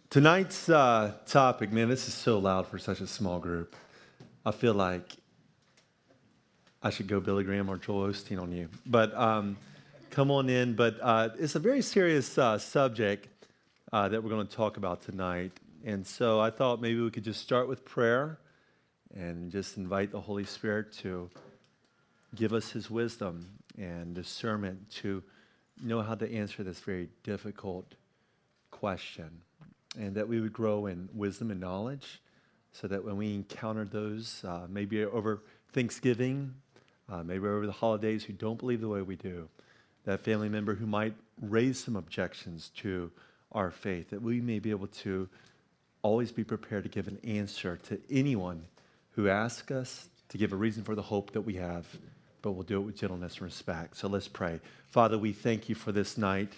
Tonight's topic, man, this is so loud for such a small group. I feel like I should go Billy Graham or Joel Osteen on you. But come on in. But it's a very serious subject that we're going to talk about tonight. And so I thought maybe we could just start with prayer and just invite the Holy Spirit to give us his wisdom and discernment to know how to answer this very difficult question. And that we would grow in wisdom and knowledge so that when we encounter those, maybe over Thanksgiving, maybe over the holidays, who don't believe the way we do, that family member who might raise some objections to our faith, that we may be able to always be prepared to give an answer to anyone who asks us to give a reason for the hope that we have, but we'll do it with gentleness and respect. So let's pray. Father, we thank you for this night.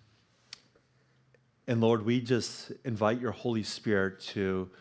And Lord, we just invite your Holy Spirit to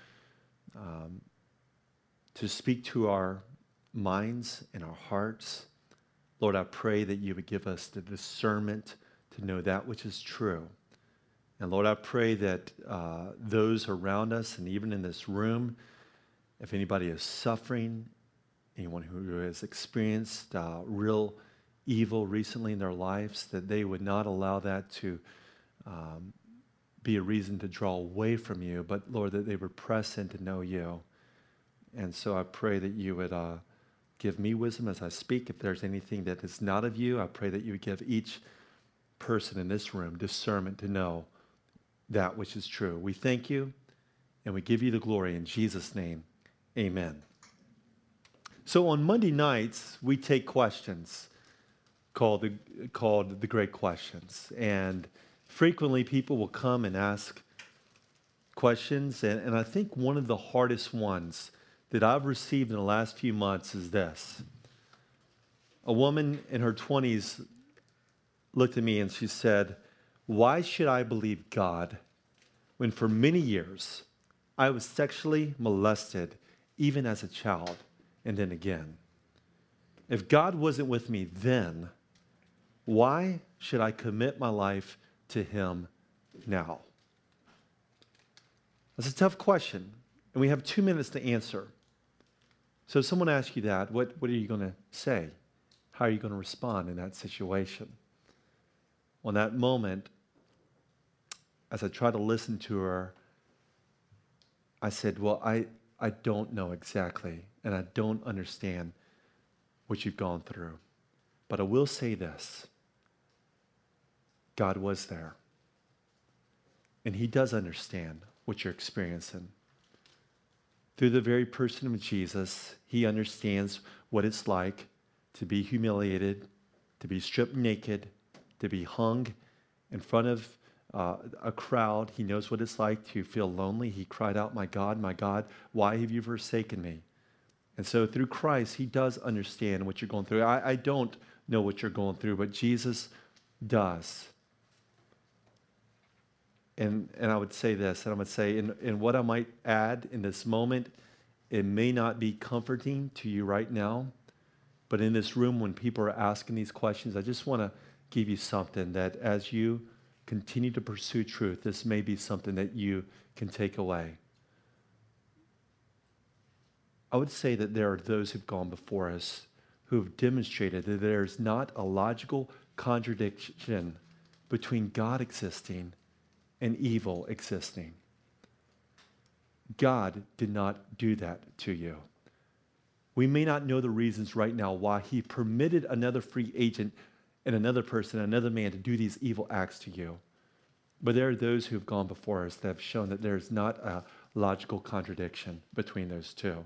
speak to our minds and our hearts. Lord, I pray that you would give us the discernment to know that which is true. And Lord, I pray that those around us and even in this room, if anybody is suffering, anyone who has experienced real evil recently in their lives, that they would not allow that to be a reason to draw away from you, but Lord, that they would press in to know you. And so I pray that you would give me wisdom as I speak. If there's anything that is not of you, I pray that you would give each person in this room discernment to know that which is true. We thank you and we give you the glory in Jesus' name. Amen. So on Monday nights, we take questions called the Great Questions. And frequently, people will come and ask questions, and I think one of the hardest ones that I've received in the last few months is this. A woman in her 20s looked at me and she said, "Why should I believe God when for many years I was sexually molested even as a child and then again? If God wasn't with me then, why should I commit my life to him now?" That's a tough question, and we have 2 minutes to answer. So if someone asks you that, what are you going to say? How are you going to respond in that situation? On that moment, as I tried to listen to her, I said, well, I don't know exactly, and I don't understand what you've gone through. But I will say this. God was there. And he does understand what you're experiencing. Through the very person of Jesus, he understands what it's like to be humiliated, to be stripped naked, to be hung in front of a crowd. He knows what it's like to feel lonely. He cried out, my God, why have you forsaken me?" And so through Christ, he does understand what you're going through. I don't know what you're going through, but Jesus does. And I would say this, and I would say, in what I might add in this moment, it may not be comforting to you right now, but in this room, when people are asking these questions, I just want to give you something that as you continue to pursue truth, this may be something that you can take away. I would say that there are those who've gone before us who have demonstrated that there's not a logical contradiction between God existing and evil existing. God did not do that to you. We may not know the reasons right now why he permitted another free agent and another person, another man to do these evil acts to you. But there are those who have gone before us that have shown that there's not a logical contradiction between those two.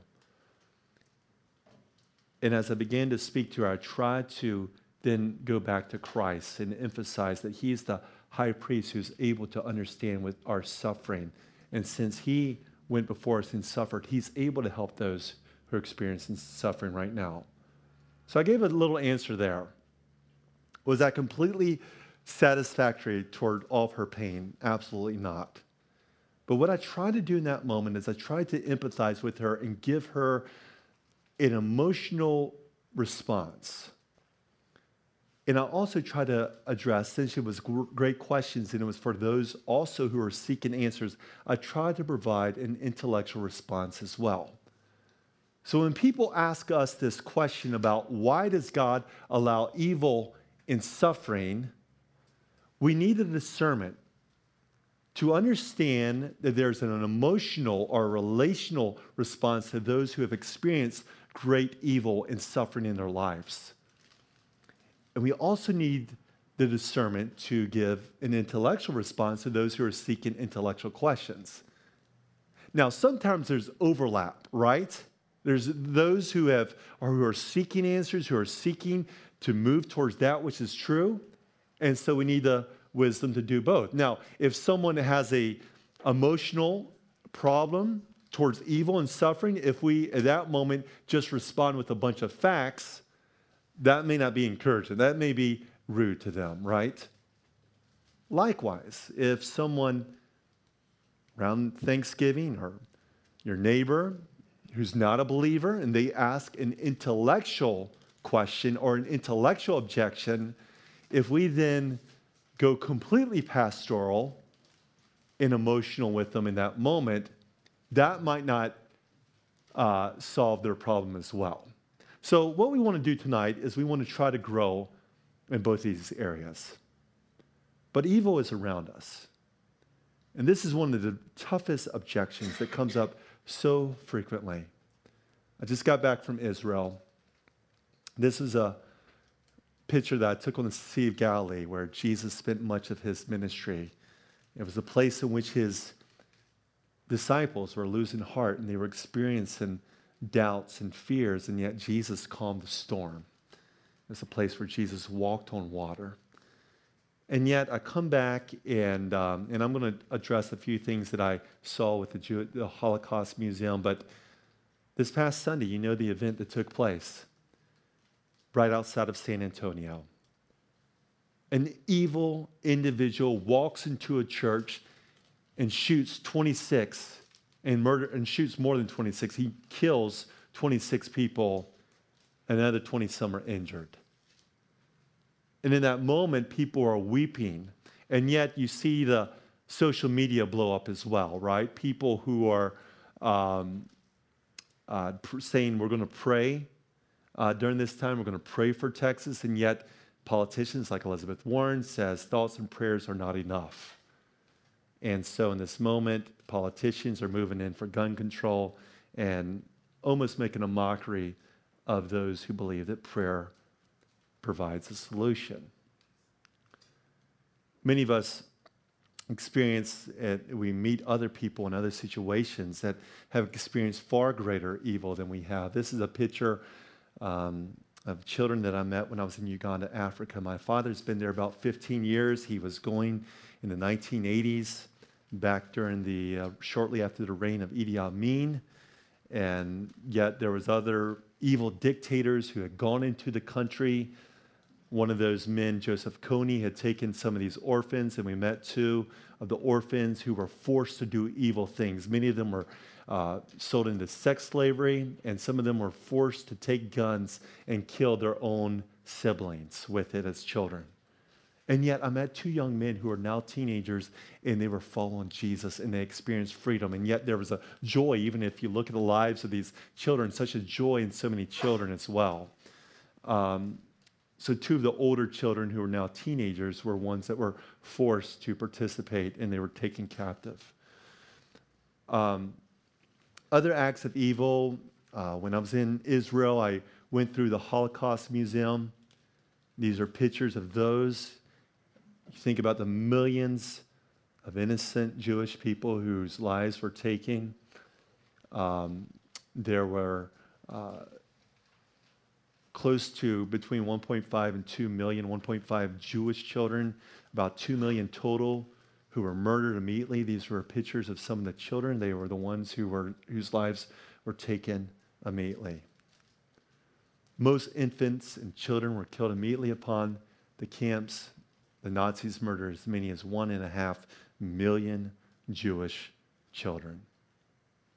And as I began to speak to her, I tried to then go back to Christ and emphasize that he's the high priest who's able to understand with our suffering. And since he went before us and suffered, he's able to help those who are experiencing suffering right now. So I gave a little answer there. Was that completely satisfactory toward all of her pain? Absolutely not. But what I tried to do in that moment is I tried to empathize with her and give her an emotional response. And I also try to address, since it was great questions and it was for those also who are seeking answers, I try to provide an intellectual response as well. So when people ask us this question about why does God allow evil and suffering, we need a discernment to understand that there's an emotional or relational response to those who have experienced great evil and suffering in their lives. And we also need the discernment to give an intellectual response to those who are seeking intellectual questions. Now, sometimes there's overlap, right? There's those who are seeking answers, who are seeking to move towards that which is true. And so we need the wisdom to do both. Now, if someone has a emotional problem towards evil and suffering, if we at that moment just respond with a bunch of facts, that may not be encouraging. That may be rude to them, right? Likewise, if someone around Thanksgiving or your neighbor who's not a believer and they ask an intellectual question or an intellectual objection, if we then go completely pastoral and emotional with them in that moment, that might not solve their problem as well. So what we want to do tonight is we want to try to grow in both these areas. But evil is around us. And this is one of the toughest objections that comes up so frequently. I just got back from Israel. This is a picture that I took on the Sea of Galilee where Jesus spent much of his ministry. It was a place in which his disciples were losing heart and they were experiencing doubts and fears, and yet Jesus calmed the storm. It's a place where Jesus walked on water. And yet I come back and I'm going to address a few things that I saw with the Holocaust Museum. But this past Sunday, you know the event that took place right outside of San Antonio. An evil individual walks into a church and shoots 26 and shoots more than 26. He kills 26 people, and another 20 some are injured. And in that moment, people are weeping. And yet you see the social media blow up as well, right? People who are saying we're going to pray during this time. We're going to pray for Texas. And yet politicians like Elizabeth Warren says thoughts and prayers are not enough. And so in this moment, politicians are moving in for gun control and almost making a mockery of those who believe that prayer provides a solution. Many of us experience it, we meet other people in other situations that have experienced far greater evil than we have. This is a picture of children that I met when I was in Uganda, Africa. My father's been there about 15 years. He was going in the 1980s, back during shortly after the reign of Idi Amin. And yet there was other evil dictators who had gone into the country. One of those men, Joseph Kony, had taken some of these orphans, and we met two of the orphans who were forced to do evil things. Many of them were sold into sex slavery, and some of them were forced to take guns and kill their own siblings with it as children. And yet I met two young men who are now teenagers, and they were following Jesus, and they experienced freedom. And yet there was a joy, even if you look at the lives of these children, such a joy in so many children as well. So two of the older children who are now teenagers were ones that were forced to participate, and they were taken captive. Other acts of evil, when I was in Israel, I went through the Holocaust Museum. These are pictures of those. You think about the millions of innocent Jewish people whose lives were taken. There were close to between 1.5 and 2 million, 1.5 Jewish children, about 2 million total who were murdered immediately. These were pictures of some of the children. They were the ones whose lives were taken immediately. Most infants and children were killed immediately upon the camps. The Nazis murdered as many as 1.5 million Jewish children.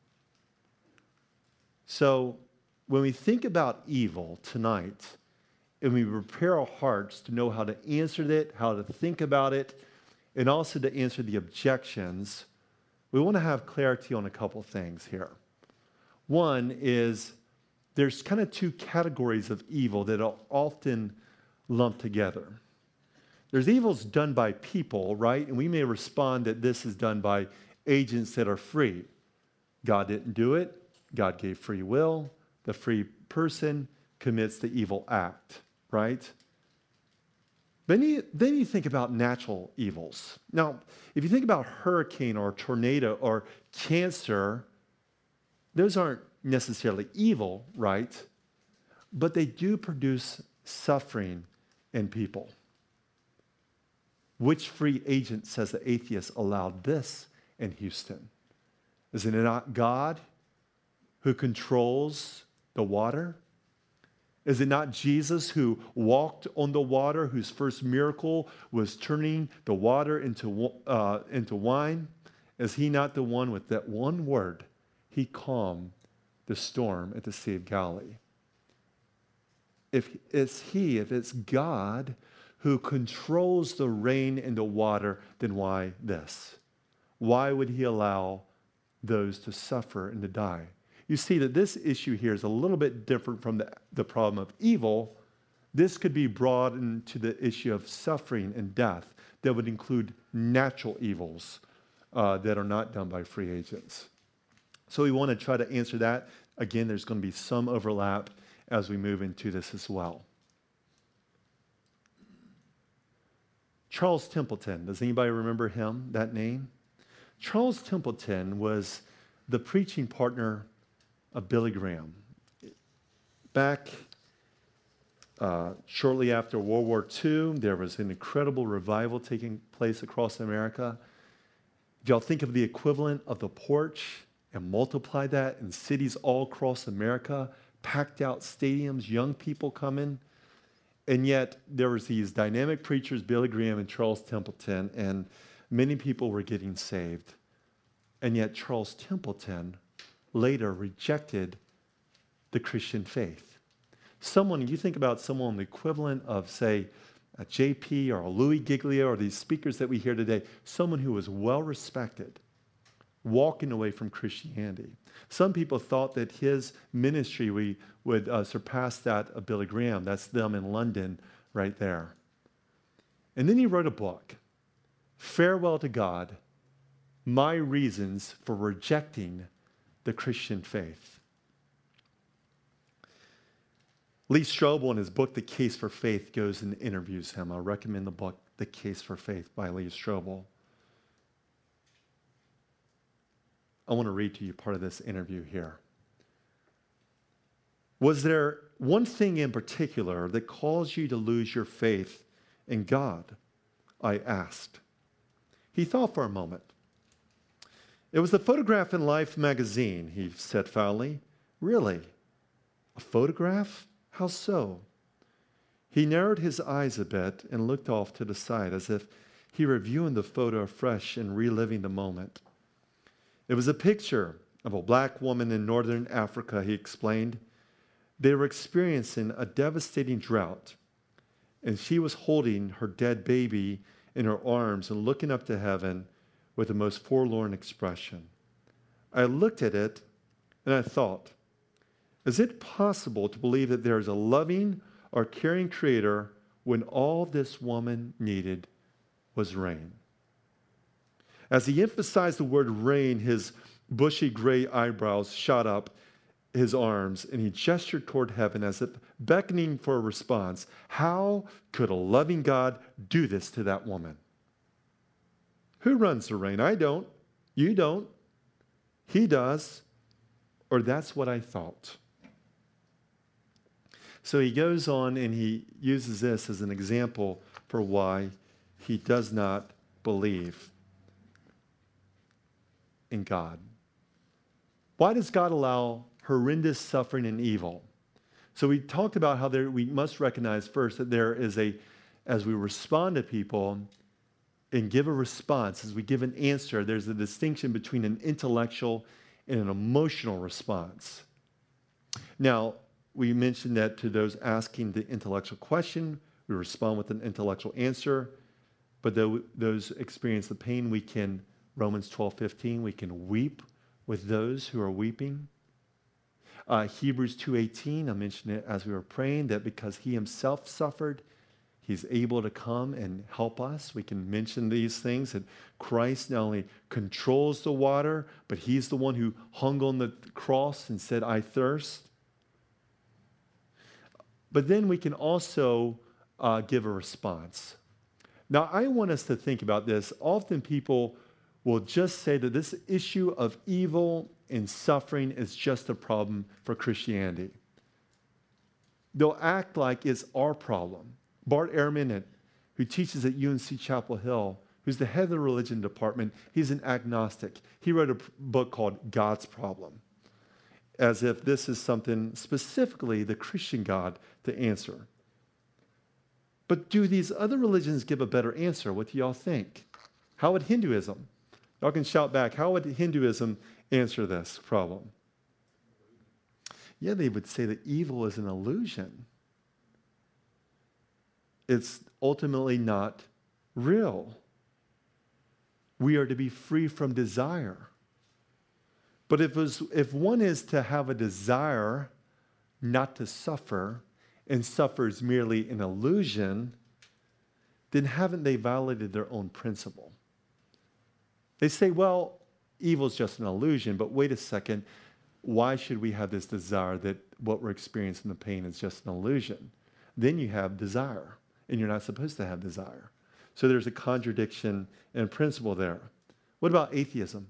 So when we think about evil tonight, and we prepare our hearts to know how to answer it, how to think about it, and also to answer the objections, we want to have clarity on a couple things here. One is there's kind of two categories of evil that are often lumped together. There's evils done by people, right? And we may respond that this is done by agents that are free. God didn't do it. God gave free will. The free person commits the evil act, right? Then you think about natural evils. Now, if you think about hurricane or tornado or cancer, those aren't necessarily evil, right? But they do produce suffering in people. Which free agent, says the atheist, allowed this in Houston? Is it not God who controls the water? Is it not Jesus who walked on the water, whose first miracle was turning the water into wine? Is he not the one with that one word? He calmed the storm at the Sea of Galilee. If it's God who controls the rain and the water, then why this? Why would he allow those to suffer and to die? You see that this issue here is a little bit different from the problem of evil. This could be broadened to the issue of suffering and death that would include natural evils that are not done by free agents. So we want to try to answer that. Again, there's going to be some overlap as we move into this as well. Charles Templeton, does anybody remember him, that name? Charles Templeton was the preaching partner of Billy Graham. Back shortly after World War II, there was an incredible revival taking place across America. If y'all think of the equivalent of the porch and multiply that in cities all across America, packed out stadiums, young people coming, and yet there was these dynamic preachers, Billy Graham and Charles Templeton, and many people were getting saved. And yet Charles Templeton later rejected the Christian faith. You think about someone the equivalent of, say, a JP or a Louis Giglio or these speakers that we hear today, someone who was well respected, walking away from Christianity. Some people thought that his ministry would surpass that of Billy Graham. That's them in London right there. And then he wrote a book, Farewell to God, My Reasons for Rejecting the Christian Faith. Lee Strobel, in his book, The Case for Faith, goes and interviews him. I recommend the book, The Case for Faith by Lee Strobel. I want to read to you part of this interview here. Was there one thing in particular that caused you to lose your faith in God? I asked. He thought for a moment. It was the Photograph in Life magazine, he said foully. Really? A photograph? How so? He narrowed his eyes a bit and looked off to the side as if he were viewing the photo afresh and reliving the moment. It was a picture of a black woman in northern Africa, he explained. They were experiencing a devastating drought, and she was holding her dead baby in her arms and looking up to heaven with the most forlorn expression. I looked at it and I thought, is it possible to believe that there is a loving or caring creator when all this woman needed was rain? As he emphasized the word rain, his bushy gray eyebrows shot up his arms, and he gestured toward heaven as if beckoning for a response. How could a loving God do this to that woman? Who runs the rain? I don't. You don't. He does. Or that's what I thought. So he goes on and he uses this as an example for why he does not believe in God. Why does God allow horrendous suffering and evil? So we talked about how we must recognize first that there is as we respond to people and give a response, as we give an answer, there's a distinction between an intellectual and an emotional response. Now, we mentioned that to those asking the intellectual question, we respond with an intellectual answer. But those experience the pain, we can, Romans 12:15, we can weep with those who are weeping. Hebrews 2:18, I mentioned it as we were praying, that because he himself suffered, he's able to come and help us. We can mention these things, that Christ not only controls the water, but he's the one who hung on the cross and said, I thirst. But then we can also give a response. Now, I want us to think about this. Often people will just say that this issue of evil and suffering is just a problem for Christianity. They'll act like it's our problem. Bart Ehrman, who teaches at UNC Chapel Hill, who's the head of the religion department, he's an agnostic. He wrote a book called God's Problem, as if this is something specifically the Christian God to answer. But do these other religions give a better answer? What do y'all think? How would Hinduism? Y'all can shout back. How would Hinduism answer this problem? Yeah, they would say that evil is an illusion. It's ultimately not real. We are to be free from desire. But if one is to have a desire not to suffer, and suffer is merely an illusion, then haven't they violated their own principle? They say, well, evil is just an illusion, but wait a second, why should we have this desire that what we're experiencing, the pain, is just an illusion? Then you have desire, and you're not supposed to have desire. So there's a contradiction in principle there. What about atheism?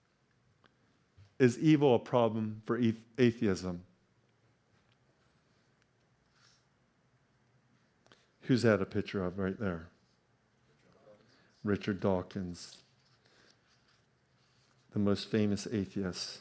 Is evil a problem for atheism? Who's that a picture of right there? Richard Dawkins, the most famous atheist.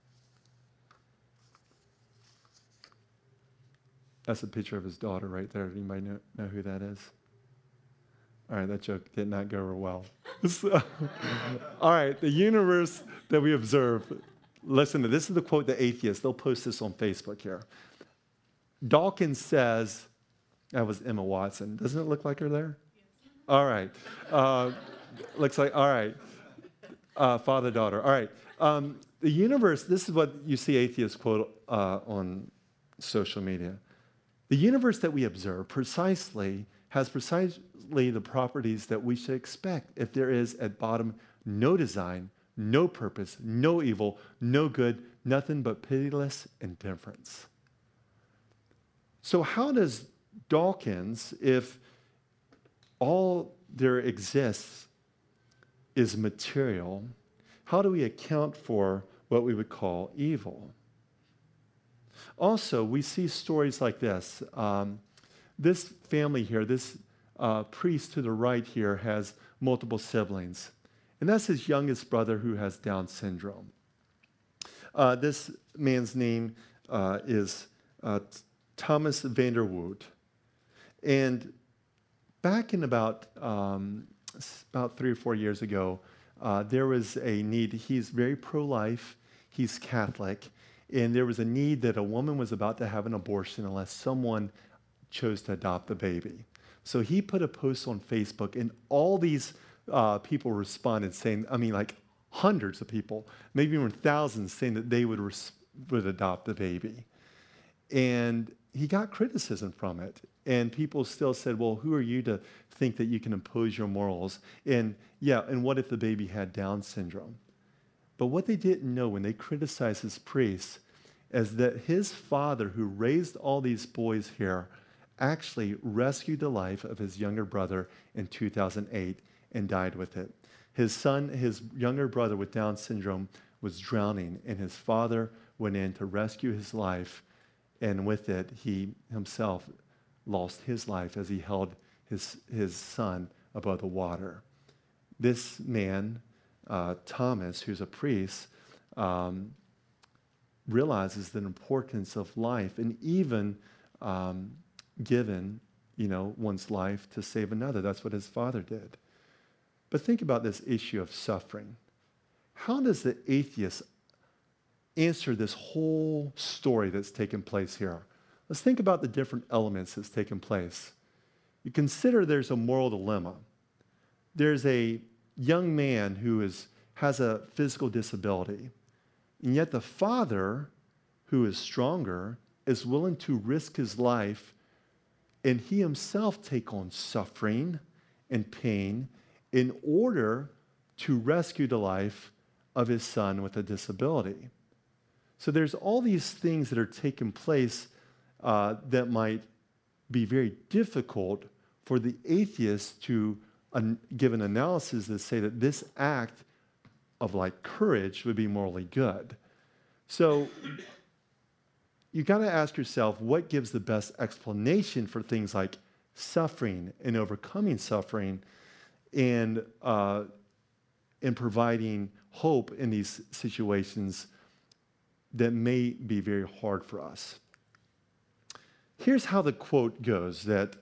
That's a picture of his daughter right there. Does anybody know who that is? All right, that joke did not go over well. All right, the universe that we observe. Listen to this is the quote, the atheist. They'll post this on Facebook here. Dawkins says, that was Emma Watson. Doesn't it look like her there? Yes. All right. Looks like, all right. Father, daughter. All right. The universe, this is what you see atheists quote on social media. The universe that we observe has precisely the properties that we should expect if there is at bottom no design, no purpose, no evil, no good, nothing but pitiless indifference. So how does Dawkins, if all there exists is material, how do we account for what we would call evil? Also, we see stories like this. This family here, this priest to the right here has multiple siblings. And that's his youngest brother who has Down syndrome. This man's name is Thomas Vanderwood. And back in about 3 or 4 years ago, there was a need. He's very pro-life. He's Catholic. And there was a need that a woman was about to have an abortion unless someone chose to adopt the baby. So he put a post on Facebook, and all these people responded saying, like hundreds of people, maybe even thousands, saying that they would adopt the baby. And he got criticism from it. And people still said, well, who are you to think that you can impose your morals? And what if the baby had Down syndrome? But what they didn't know when they criticized his priest is that his father, who raised all these boys here, actually rescued the life of his younger brother in 2008 and died with it. His younger brother with Down syndrome, was drowning, and his father went in to rescue his life, and with it, he himself lost his life as he held his son above the water. This man, Thomas, who's a priest, realizes the importance of life, and even given, one's life to save another. That's what his father did. But think about this issue of suffering. How does the atheist answer this whole story that's taken place here? Let's think about the different elements that's taken place. You consider there's a moral dilemma. There's a young man who has a physical disability, and yet the father, who is stronger, is willing to risk his life and he himself take on suffering and pain in order to rescue the life of his son with a disability. So there's all these things that are taking place that might be very difficult for the atheist to give an analysis that say that this act of like courage would be morally good. So you got to ask yourself, what gives the best explanation for things like suffering and overcoming suffering and providing hope in these situations that may be very hard for us. Here's how the quote goes that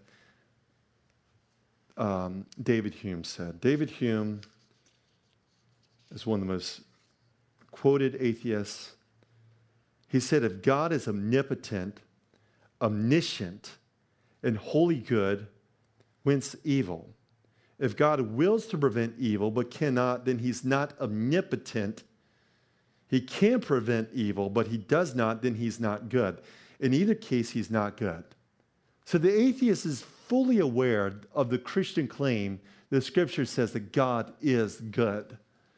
David Hume said. David Hume is one of the most quoted atheists. He said, if God is omnipotent, omniscient, and wholly good, whence evil? If God wills to prevent evil but cannot, then he's not omnipotent. He can prevent evil, but he does not, then he's not good. In either case, he's not good. So the atheist is fully aware of the Christian claim that Scripture says that God is good.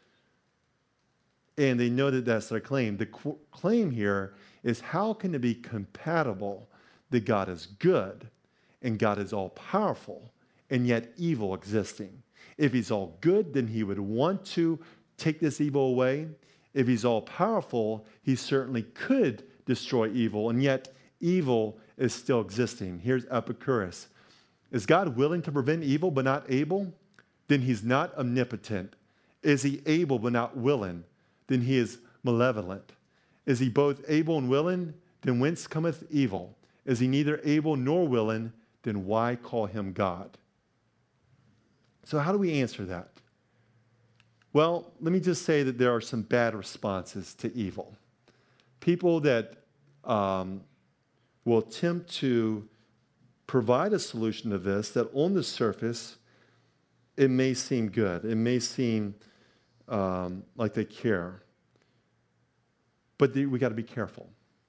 And they know that that's their claim. The claim here is, how can it be compatible that God is good and God is all-powerful and yet evil existing? If he's all good, then he would want to take this evil away. If he's all-powerful, he certainly could destroy evil, and yet evil is still existing. Here's Epicurus. Is God willing to prevent evil but not able? Then he's not omnipotent. Is he able but not willing? Then he is malevolent. Is he both able and willing? Then whence cometh evil? Is he neither able nor willing? Then why call him God? So how do we answer that? Well, let me just say that there are some bad responses to evil. People that will attempt to provide a solution to this, that on the surface, it may seem good. It may seem like they care. But we got to be careful.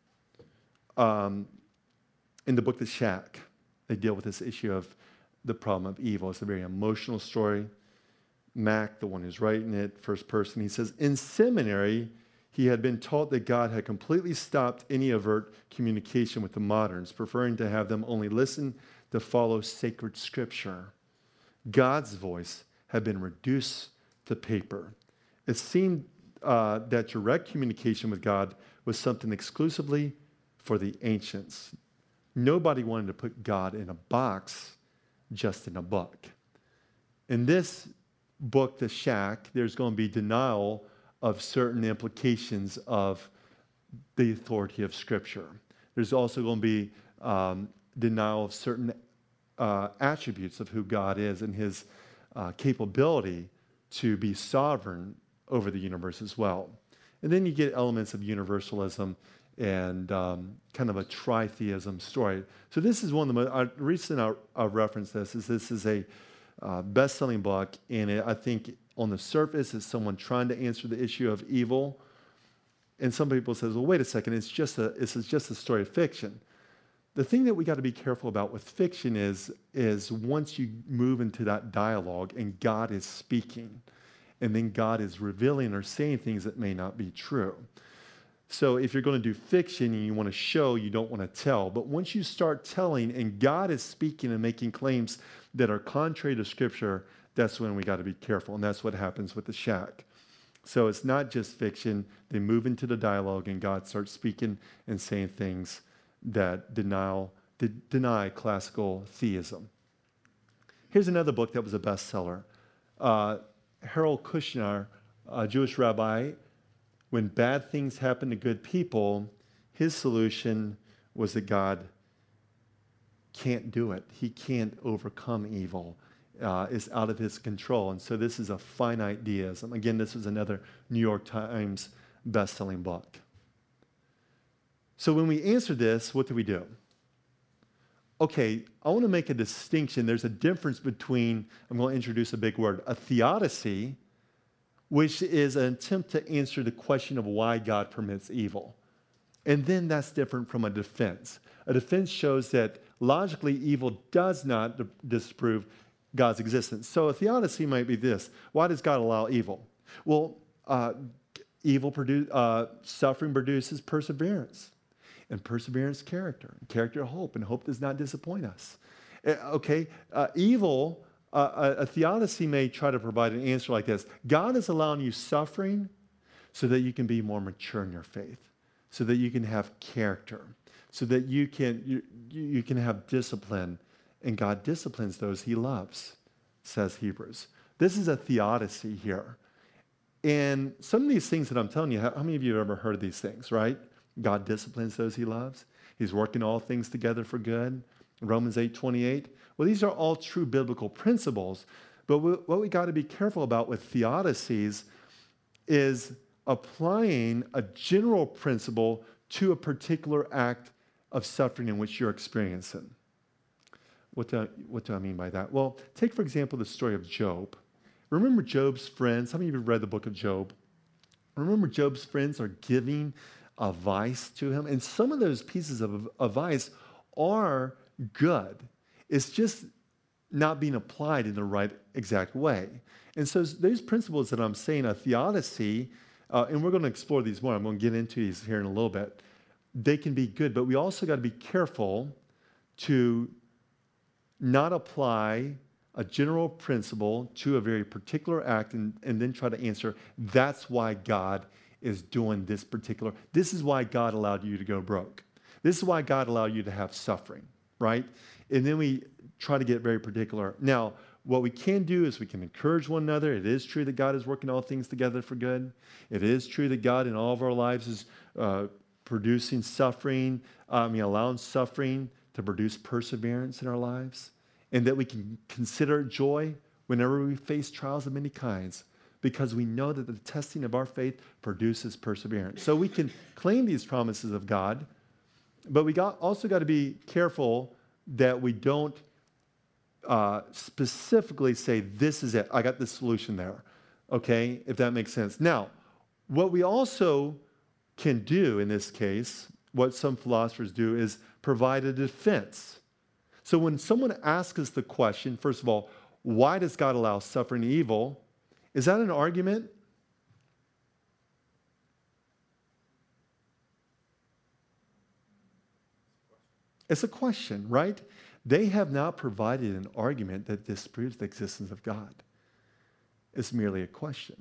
In the book The Shack, they deal with this issue of the problem of evil. It's a very emotional story. Mac, the one who's writing it, first person, he says, in seminary, he had been taught that God had completely stopped any overt communication with the moderns, preferring to have them only listen to follow sacred scripture. God's voice had been reduced to paper. It seemed that direct communication with God was something exclusively for the ancients. Nobody wanted to put God in a box, just in a book. In this book, The Shack, there's going to be denial of certain implications of the authority of Scripture. There's also going to be denial of certain attributes of who God is and his capability to be sovereign over the universe as well. And then you get elements of universalism and kind of a tritheism story. So this is one of the most, recently I referenced this is a best-selling book, and I think on the surface is someone trying to answer the issue of evil. And some people says, well, wait a second, it's just a story of fiction. The thing that we got to be careful about with fiction is once you move into that dialogue and God is speaking, and then God is revealing or saying things that may not be true. So if you're going to do fiction and you want to show, you don't want to tell. But once you start telling and God is speaking and making claims that are contrary to Scripture, that's when we got to be careful. And that's what happens with The Shack. So it's not just fiction. They move into the dialogue and God starts speaking and saying things that deny classical theism. Here's another book that was a bestseller. Harold Kushner, a Jewish rabbi, when bad things happen to good people, his solution was that God can't do it. He can't overcome evil. It's out of his control. And so this is a finite deism. Again, this is another New York Times best-selling book. So when we answer this, what do we do? okay, I want to make a distinction. There's a difference between, I'm going to introduce a big word, a theodicy, which is an attempt to answer the question of why God permits evil. And then that's different from a defense. A defense shows that logically evil does not disprove God's existence. So a theodicy might be this: why does God allow evil? Well, suffering produces perseverance, and perseverance, character, and character, hope, and hope does not disappoint us. Evil, a theodicy may try to provide an answer like this: God is allowing you suffering so that you can be more mature in your faith, so that you can have character, so that you can have discipline, and God disciplines those he loves, says Hebrews. This is a theodicy here. And some of these things that I'm telling you, how many of you have ever heard these things, right? God disciplines those he loves. He's working all things together for good. Romans 8:28. Well, these are all true biblical principles. But what we got to be careful about with theodicies is applying a general principle to a particular act of suffering in which you're experiencing. What do I mean by that? Well, take, for example, the story of Job. Remember Job's friends? How many of you have read the book of Job? Remember Job's friends are giving advice to him, and some of those pieces of advice are good. It's just not being applied in the right exact way. And so those principles that I'm saying, a theodicy, and we're going to explore these more. I'm going to get into these here in a little bit. They can be good, but we also got to be careful to not apply a general principle to a very particular act and then try to answer, that's why God is doing this particular. This is why God allowed you to go broke. This is why God allowed you to have suffering, right? And then we try to get very particular. Now, what we can do is we can encourage one another. It is true that God is working all things together for good. It is true that God in all of our lives is producing suffering, allowing suffering to produce perseverance in our lives, and that we can consider joy whenever we face trials of many kinds, because we know that the testing of our faith produces perseverance. So we can claim these promises of God, but we also got to be careful that we don't specifically say, this is it, I got the solution there, okay, if that makes sense. Now, what we also can do in this case, what some philosophers do, is provide a defense. So when someone asks us the question, first of all, why does God allow suffering and evil? Is that an argument? It's a question, right? They have not provided an argument that disproves the existence of God. It's merely a question.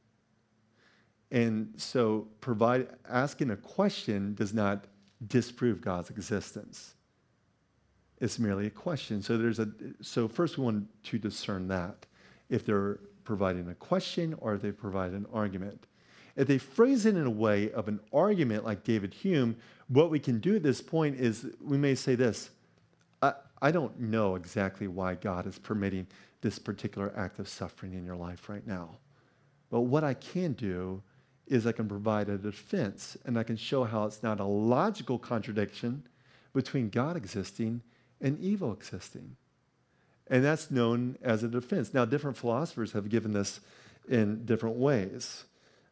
And so asking a question does not disprove God's existence. It's merely a question. So first we want to discern that, if they're providing a question or if they provide an argument. If they phrase it in a way of an argument like David Hume, what we can do at this point is we may say this: I don't know exactly why God is permitting this particular act of suffering in your life right now. But what I can do is I can provide a defense, and I can show how it's not a logical contradiction between God existing and evil existing. And that's known as a defense. Now, different philosophers have given this in different ways.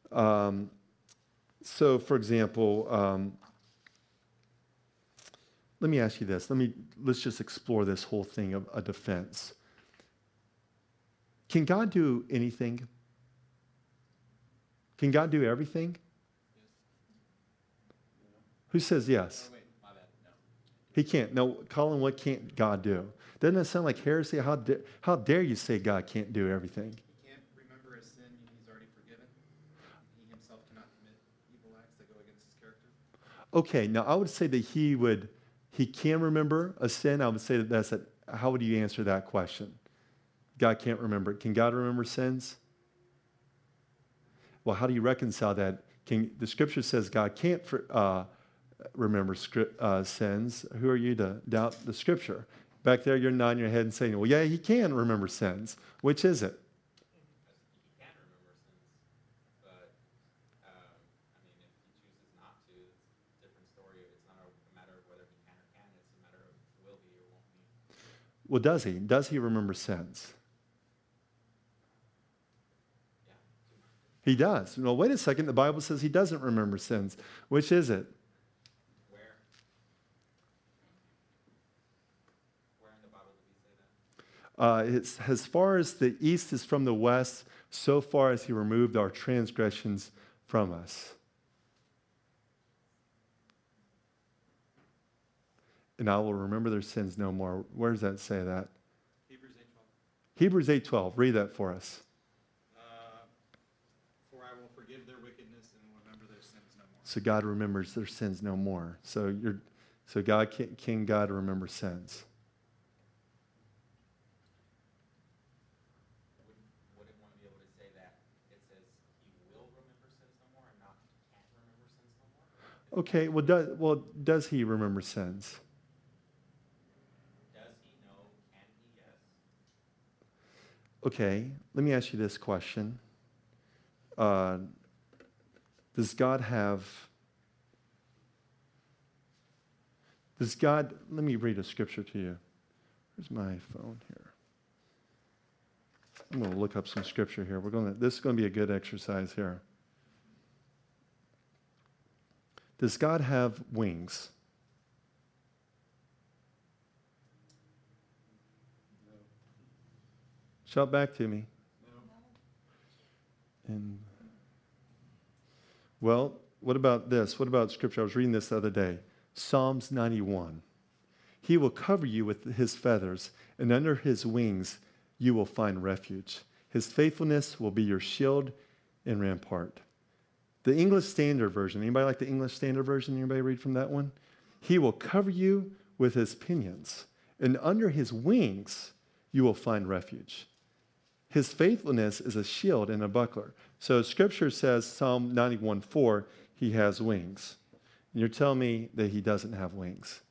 So, for example, let me ask you this. Let's just explore this whole thing of a defense. Can God do anything? Can God do everything? Who says yes? He can't. No, Colin, what can't God do? Doesn't that sound like heresy? How dare you say God can't do everything? He can't remember his sin he's already forgiven. He himself cannot commit evil acts that go against his character. Okay, now I would say that he can remember a sin. I would say that that's it. How would you answer that question? God can't remember. Can God remember sins? Well, how do you reconcile that? The scripture says God can't remember sins. Who are you to doubt the scripture? Back there, you're nodding your head and saying, well, yeah, he can remember sins. Which is it? He can remember sins, but if he chooses not to, it's a different story. It's not a matter of whether he can or can't. It's a matter of will he or won't Well, does he? Does he remember sins? He does. No, wait a second. The Bible says he doesn't remember sins. Which is it? Where? Where in the Bible does he say that? It's as far as the east is from the west, so far as he removed our transgressions from us. And I will remember their sins no more. Where does that say that? Hebrews 8:12. Hebrews 8:12. Read that for us. For I will forgive their wickedness and will remember their sins no more. So God remembers their sins no more. So God can God remember sins? Wouldn't want to be able to say that it says he will remember sins no more and not can't remember sins no more? Okay, does he remember sins? Does he know? Can he? Yes. Okay, let me ask you this question. Does God, let me read a scripture to you. Where's my phone here? I'm going to look up some scripture here. This is going to be a good exercise here. Does God have wings? No. Shout back to me. No. And well, what about this? What about scripture? I was reading this the other day. Psalms 91. He will cover you with his feathers, and under his wings you will find refuge. His faithfulness will be your shield and rampart. The English Standard Version. Anybody like the English Standard Version? Anybody read from that one? He will cover you with his pinions, and under his wings you will find refuge. His faithfulness is a shield and a buckler. So Scripture says, Psalm 91:4, he has wings. And you're telling me that he doesn't have wings.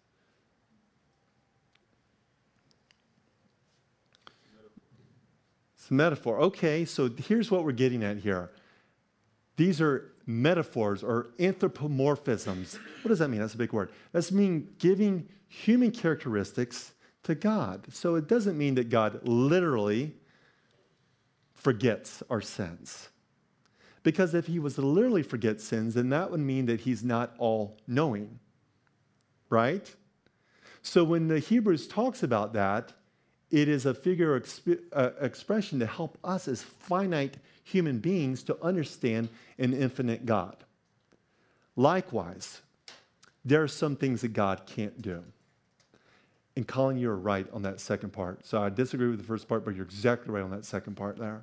It's a metaphor. Okay, so here's what we're getting at here. These are metaphors or anthropomorphisms. What does that mean? That's a big word. That's mean giving human characteristics to God. So it doesn't mean that God literally forgets our sins. Because if he was to literally forget sins, then that would mean that he's not all-knowing. Right? So when the Hebrews talks about that, it is a figure of expression to help us as finite human beings to understand an infinite God. Likewise, there are some things that God can't do. And Colin, you're right on that second part. So I disagree with the first part, but you're exactly right on that second part there.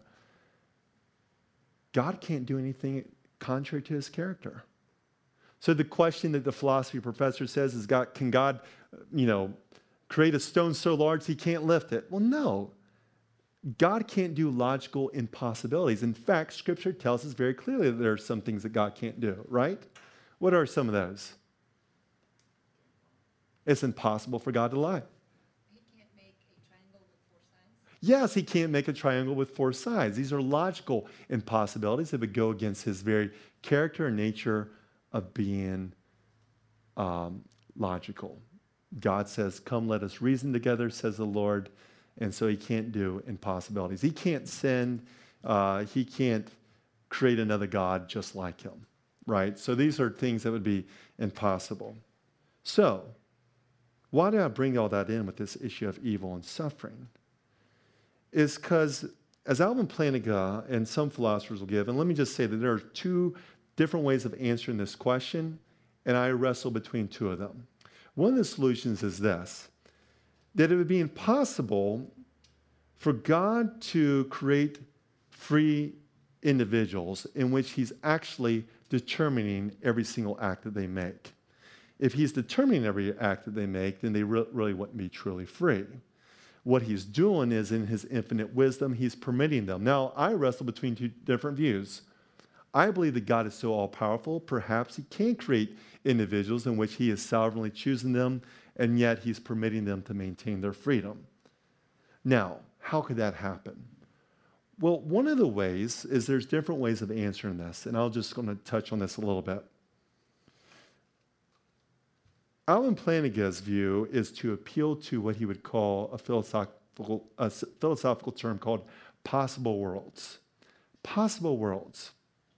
God can't do anything contrary to his character. So the question that the philosophy professor says is, can God, create a stone so large he can't lift it? Well, no. God can't do logical impossibilities. In fact, Scripture tells us very clearly that there are some things that God can't do, right? What are some of those? It's impossible for God to lie. He can't make a triangle with 4 sides. Yes, he can't make a triangle with 4 sides. These are logical impossibilities that would go against his very character and nature of being logical. God says, come, let us reason together, says the Lord. And so he can't do impossibilities. He can't sin. He can't create another God just like him, right? So these are things that would be impossible. So why do I bring all that in with this issue of evil and suffering? Is because, as Alvin Plantinga and some philosophers will give, and let me just say that there are 2 different ways of answering this question, and I wrestle between 2 of them. One of the solutions is this, that it would be impossible for God to create free individuals in which he's actually determining every single act that they make. If he's determining every act that they make, then they really wouldn't be truly free. What he's doing is, in his infinite wisdom, he's permitting them. Now, I wrestle between 2 different views. I believe that God is so all-powerful, perhaps he can create individuals in which he is sovereignly choosing them, and yet he's permitting them to maintain their freedom. Now, how could that happen? Well, one of the ways is there's different ways of answering this, and I'm just going to touch on this a little bit. Alan Plantinga's view is to appeal to what he would call a philosophical term called possible worlds. Possible worlds.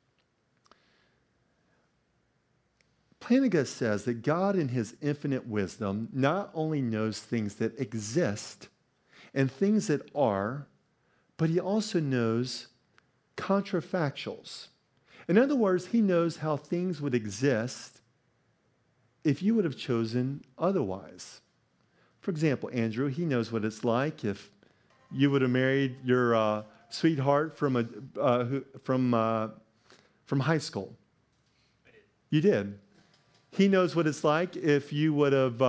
Plantinga says that God in his infinite wisdom not only knows things that exist and things that are, but he also knows contrafactuals. In other words, he knows how things would exist if you would have chosen otherwise. For example, Andrew, he knows what it's like if you would have married your sweetheart from high school. You did. He knows what it's like if you would have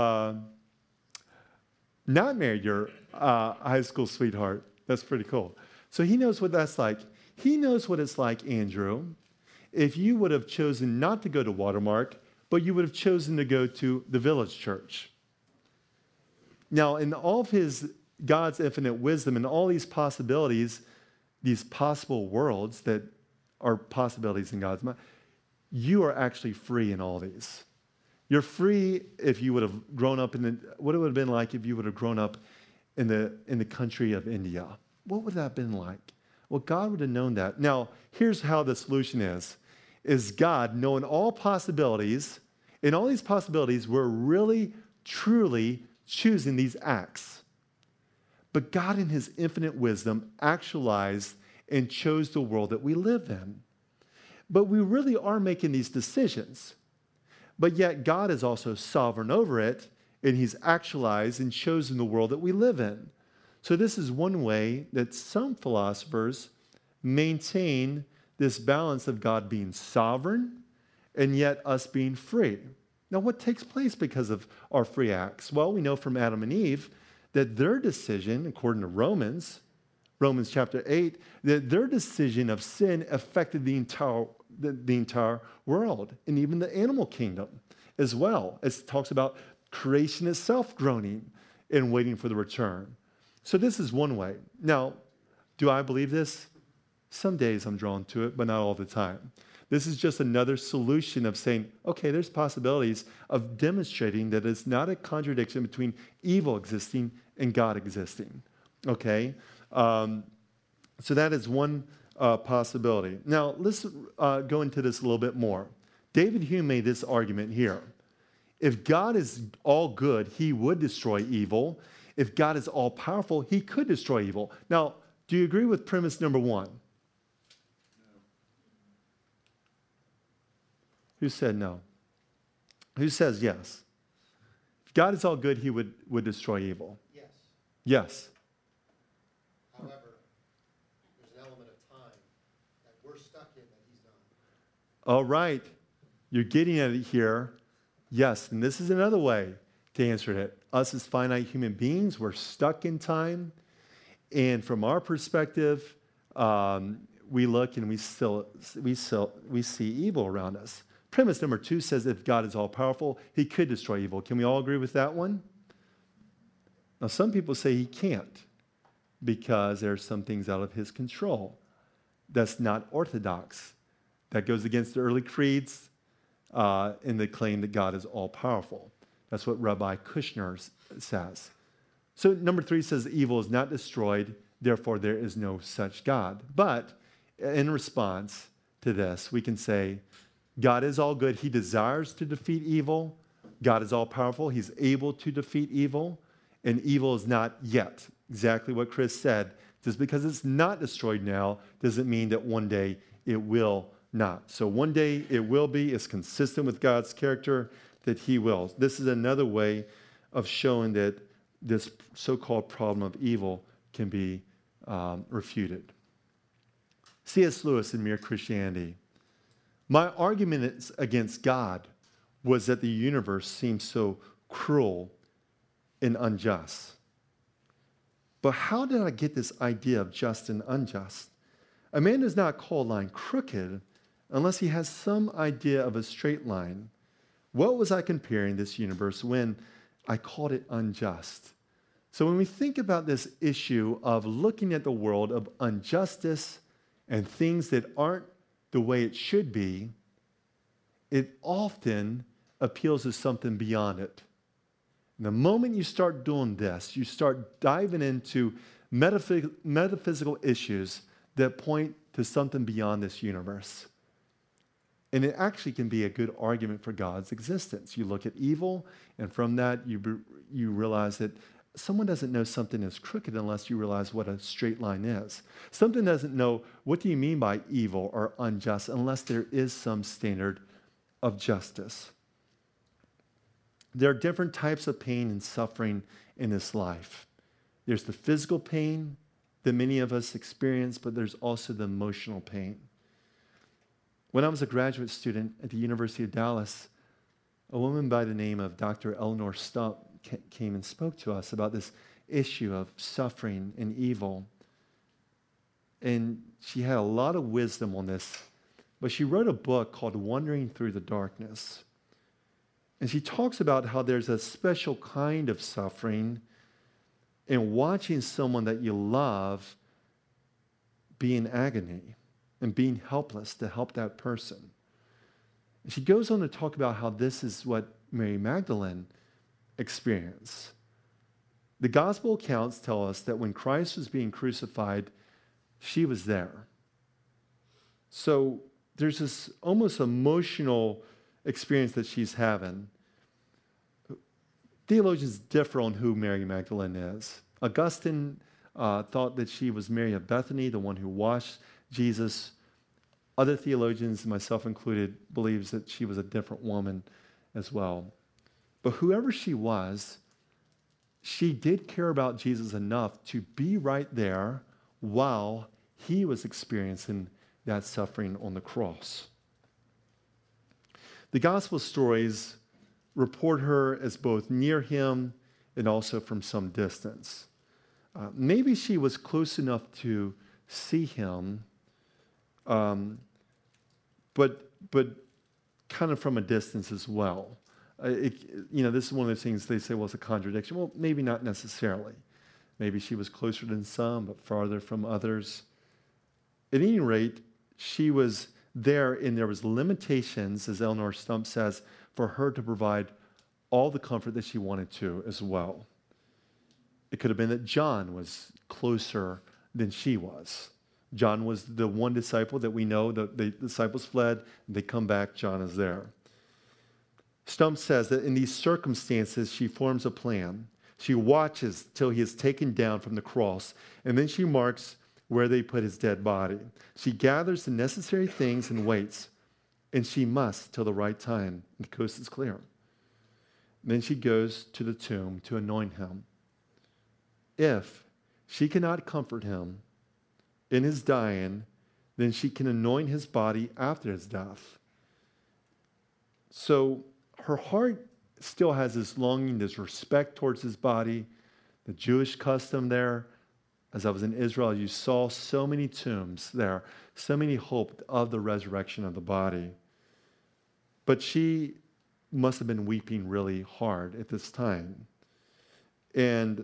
not married your high school sweetheart. That's pretty cool. So he knows what that's like. He knows what it's like, Andrew, if you would have chosen not to go to Watermark, but you would have chosen to go to the Village Church. Now, in all of God's infinite wisdom and all these possibilities, these possible worlds that are possibilities in God's mind, you are actually free in all these. You're free if you would have grown up what it would have been like if you would have grown up in the country of India. What would that have been like? Well, God would have known that. Now, here's how the solution is God, knowing all possibilities, in all these possibilities, we're really, truly choosing these acts. But God, in his infinite wisdom, actualized and chose the world that we live in. But we really are making these decisions. But yet God is also sovereign over it, and he's actualized and chosen the world that we live in. So this is one way that some philosophers maintain this balance of God being sovereign and yet us being free. Now, what takes place because of our free acts? Well, we know from Adam and Eve that their decision, according to Romans chapter 8, that their decision of sin affected the entire world and even the animal kingdom as well. It talks about creation itself groaning and waiting for the return. So this is one way. Now, do I believe this? Some days I'm drawn to it, but not all the time. This is just another solution of saying, okay, there's possibilities of demonstrating that it's not a contradiction between evil existing and God existing. Okay? So that is one possibility. Now, let's go into this a little bit more. David Hume made this argument here. If God is all good, he would destroy evil. If God is all powerful, he could destroy evil. Now, do you agree with premise number one? No. Who said no? Who says yes? If God is all good, he would destroy evil. Yes. Yes. However, there's an element of time that we're stuck in that he's not. All right. You're getting at it here. Yes, and this is another way to answer it. Us as finite human beings, we're stuck in time. And from our perspective, we look and we see evil around us. Premise number 2 says if God is all powerful, he could destroy evil. Can we all agree with that one? Now, some people say he can't because there are some things out of his control. That's not orthodox. That goes against the early creeds in the claim that God is all powerful. That's what Rabbi Kushner says. So number 3 says evil is not destroyed, therefore there is no such God. But in response to this, we can say God is all good. He desires to defeat evil. God is all powerful. He's able to defeat evil. And evil is not yet. Exactly what Chris said. Just because it's not destroyed now doesn't mean that one day it will not. So one day it will be. It's consistent with God's character that he will. This is another way of showing that this so-called problem of evil can be refuted. C.S. Lewis in Mere Christianity. My argument against God was that the universe seems so cruel and unjust. But how did I get this idea of just and unjust? A man does not call a line crooked unless he has some idea of a straight line. What was I comparing this universe when I called it unjust? So when we think about this issue of looking at the world of injustice and things that aren't the way it should be, it often appeals to something beyond it. The moment you start doing this, you start diving into metaphysical issues that point to something beyond this universe. And it actually can be a good argument for God's existence. You look at evil, and from that, you realize that someone doesn't know something is crooked unless you realize what a straight line is. Something doesn't know what do you mean by evil or unjust unless there is some standard of justice. There are different types of pain and suffering in this life. There's the physical pain that many of us experience, but there's also the emotional pain. When I was a graduate student at the University of Dallas, a woman by the name of Dr. Eleanor Stump came and spoke to us about this issue of suffering and evil. And she had a lot of wisdom on this, but she wrote a book called Wandering Through the Darkness. And she talks about how there's a special kind of suffering in watching someone that you love be in agony and being helpless to help that person. And she goes on to talk about how this is what Mary Magdalene experienced. The gospel accounts tell us that when Christ was being crucified, she was there. So there's this almost emotional experience that she's having. Theologians differ on who Mary Magdalene is. Augustine thought that she was Mary of Bethany, the one who washed Jesus. Other theologians, myself included, believes that she was a different woman as well. But whoever she was, she did care about Jesus enough to be right there while he was experiencing that suffering on the cross. The gospel stories report her as both near him and also from some distance. Maybe she was close enough to see him, but kind of from a distance as well. This is one of those things they say, well, it's a contradiction. Well, maybe not necessarily. Maybe she was closer than some, but farther from others. At any rate, she was there, and there was limitations, as Eleanor Stump says, for her to provide all the comfort that she wanted to as well. It could have been that John was closer than she was. John was the one disciple that we know that the disciples fled, and they come back, John is there. Stump says that in these circumstances, she forms a plan. She watches till he is taken down from the cross, and then she marks where they put his dead body. She gathers the necessary things and waits, and she must till the right time. The coast is clear. Then she goes to the tomb to anoint him. If she cannot comfort him in his dying, then she can anoint his body after his death. So her heart still has this longing, this respect towards his body. The Jewish custom there, as I was in Israel, you saw so many tombs there, so many hope of the resurrection of the body. But she must have been weeping really hard at this time. And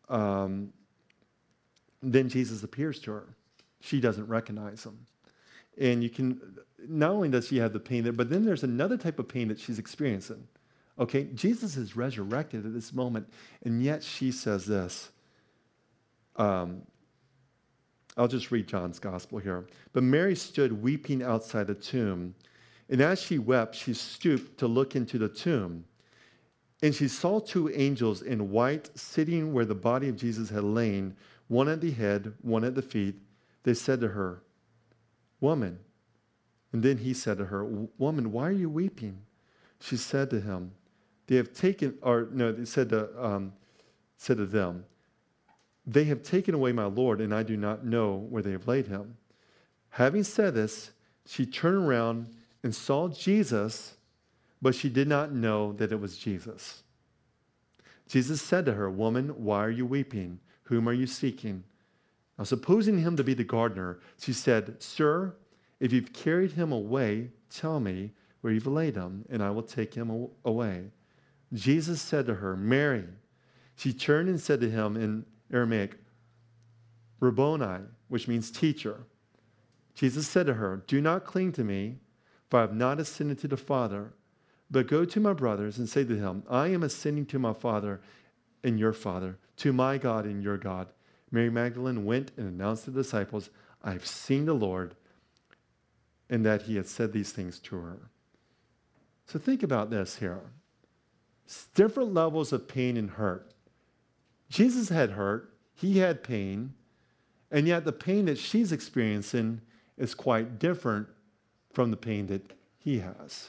then Jesus appears to her. She doesn't recognize him. And you can, not only does she have the pain there, but then there's another type of pain that she's experiencing. Okay, Jesus is resurrected at this moment, and yet she says this. I'll just read John's gospel here. But Mary stood weeping outside the tomb, and as she wept, she stooped to look into the tomb. And she saw two angels in white sitting where the body of Jesus had lain, one at the head, one at the feet. They said to her, "Woman." And then he said to her, "Woman, why are you weeping?" She said to him, they said to them, "They have taken away my Lord, and I do not know where they have laid him." Having said this, she turned around and saw Jesus, but she did not know that it was Jesus. Jesus said to her, "Woman, why are you weeping? Whom are you seeking?" Now, supposing him to be the gardener, she said, "Sir, if you've carried him away, tell me where you've laid him, and I will take him away." Jesus said to her, "Mary." She turned and said to him in Aramaic, "Rabboni," which means teacher. Jesus said to her, "Do not cling to me, for I have not ascended to the Father, But go to my brothers and say to them, I am ascending to my Father and your Father, to my God and your God. Mary Magdalene went and announced to the disciples, I've seen the Lord, and that he had said these things to her. So think about this here. Different levels of pain and hurt. Jesus had hurt, he had pain, and yet the pain that she's experiencing is quite different from the pain that he has.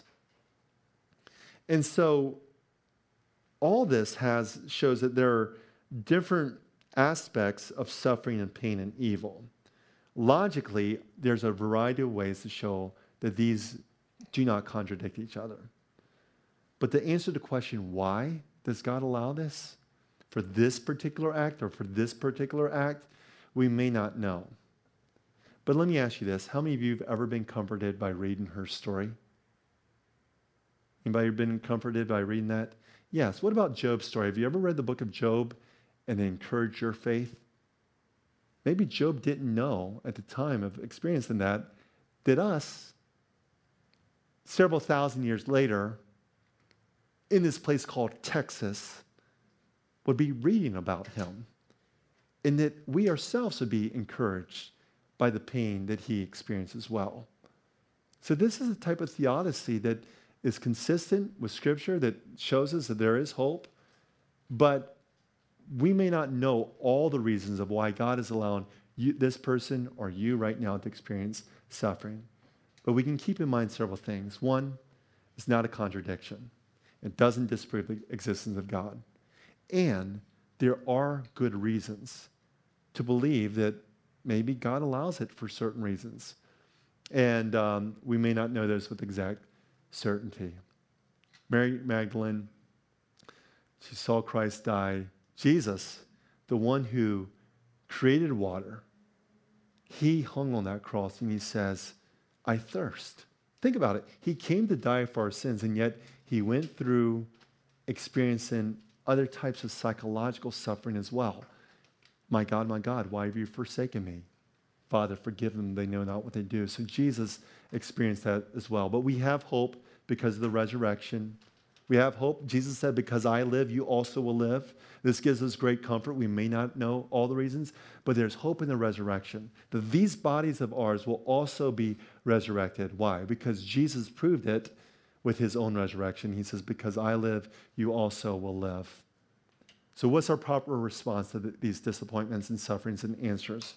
And so all this shows that there are different aspects of suffering and pain and evil. Logically, there's a variety of ways to show that these do not contradict each other. But to answer the question, why does God allow this? For this particular act or for this particular act, we may not know. But let me ask you this. How many of you have ever been comforted by reading her story? Anybody been comforted by reading that? Yes. What about Job's story? Have you ever read the book of Job and it encouraged your faith? Maybe Job didn't know at the time of experiencing that us, several thousand years later, in this place called Texas, would be reading about him. And that we ourselves would be encouraged by the pain that he experienced as well. So this is a type of theodicy that is consistent with Scripture, that shows us that there is hope, but we may not know all the reasons of why God is allowing this person or you right now to experience suffering. But we can keep in mind several things. One, it's not a contradiction. It doesn't disprove the existence of God. And there are good reasons to believe that maybe God allows it for certain reasons. And we may not know those with exact certainty. Mary Magdalene, she saw Christ die. Jesus, the one who created water, he hung on that cross and he says, I thirst. Think about it. He came to die for our sins, and yet he went through experiencing other types of psychological suffering as well. My God, why have you forsaken me? Father, forgive them. They know not what they do. So Jesus experienced that as well. But we have hope because of the resurrection. We have hope. Jesus said, because I live, you also will live. This gives us great comfort. We may not know all the reasons, but there's hope in the resurrection. That these bodies of ours will also be resurrected. Why? Because Jesus proved it with his own resurrection. He says, because I live, you also will live. So what's our proper response to these disappointments and sufferings and answers?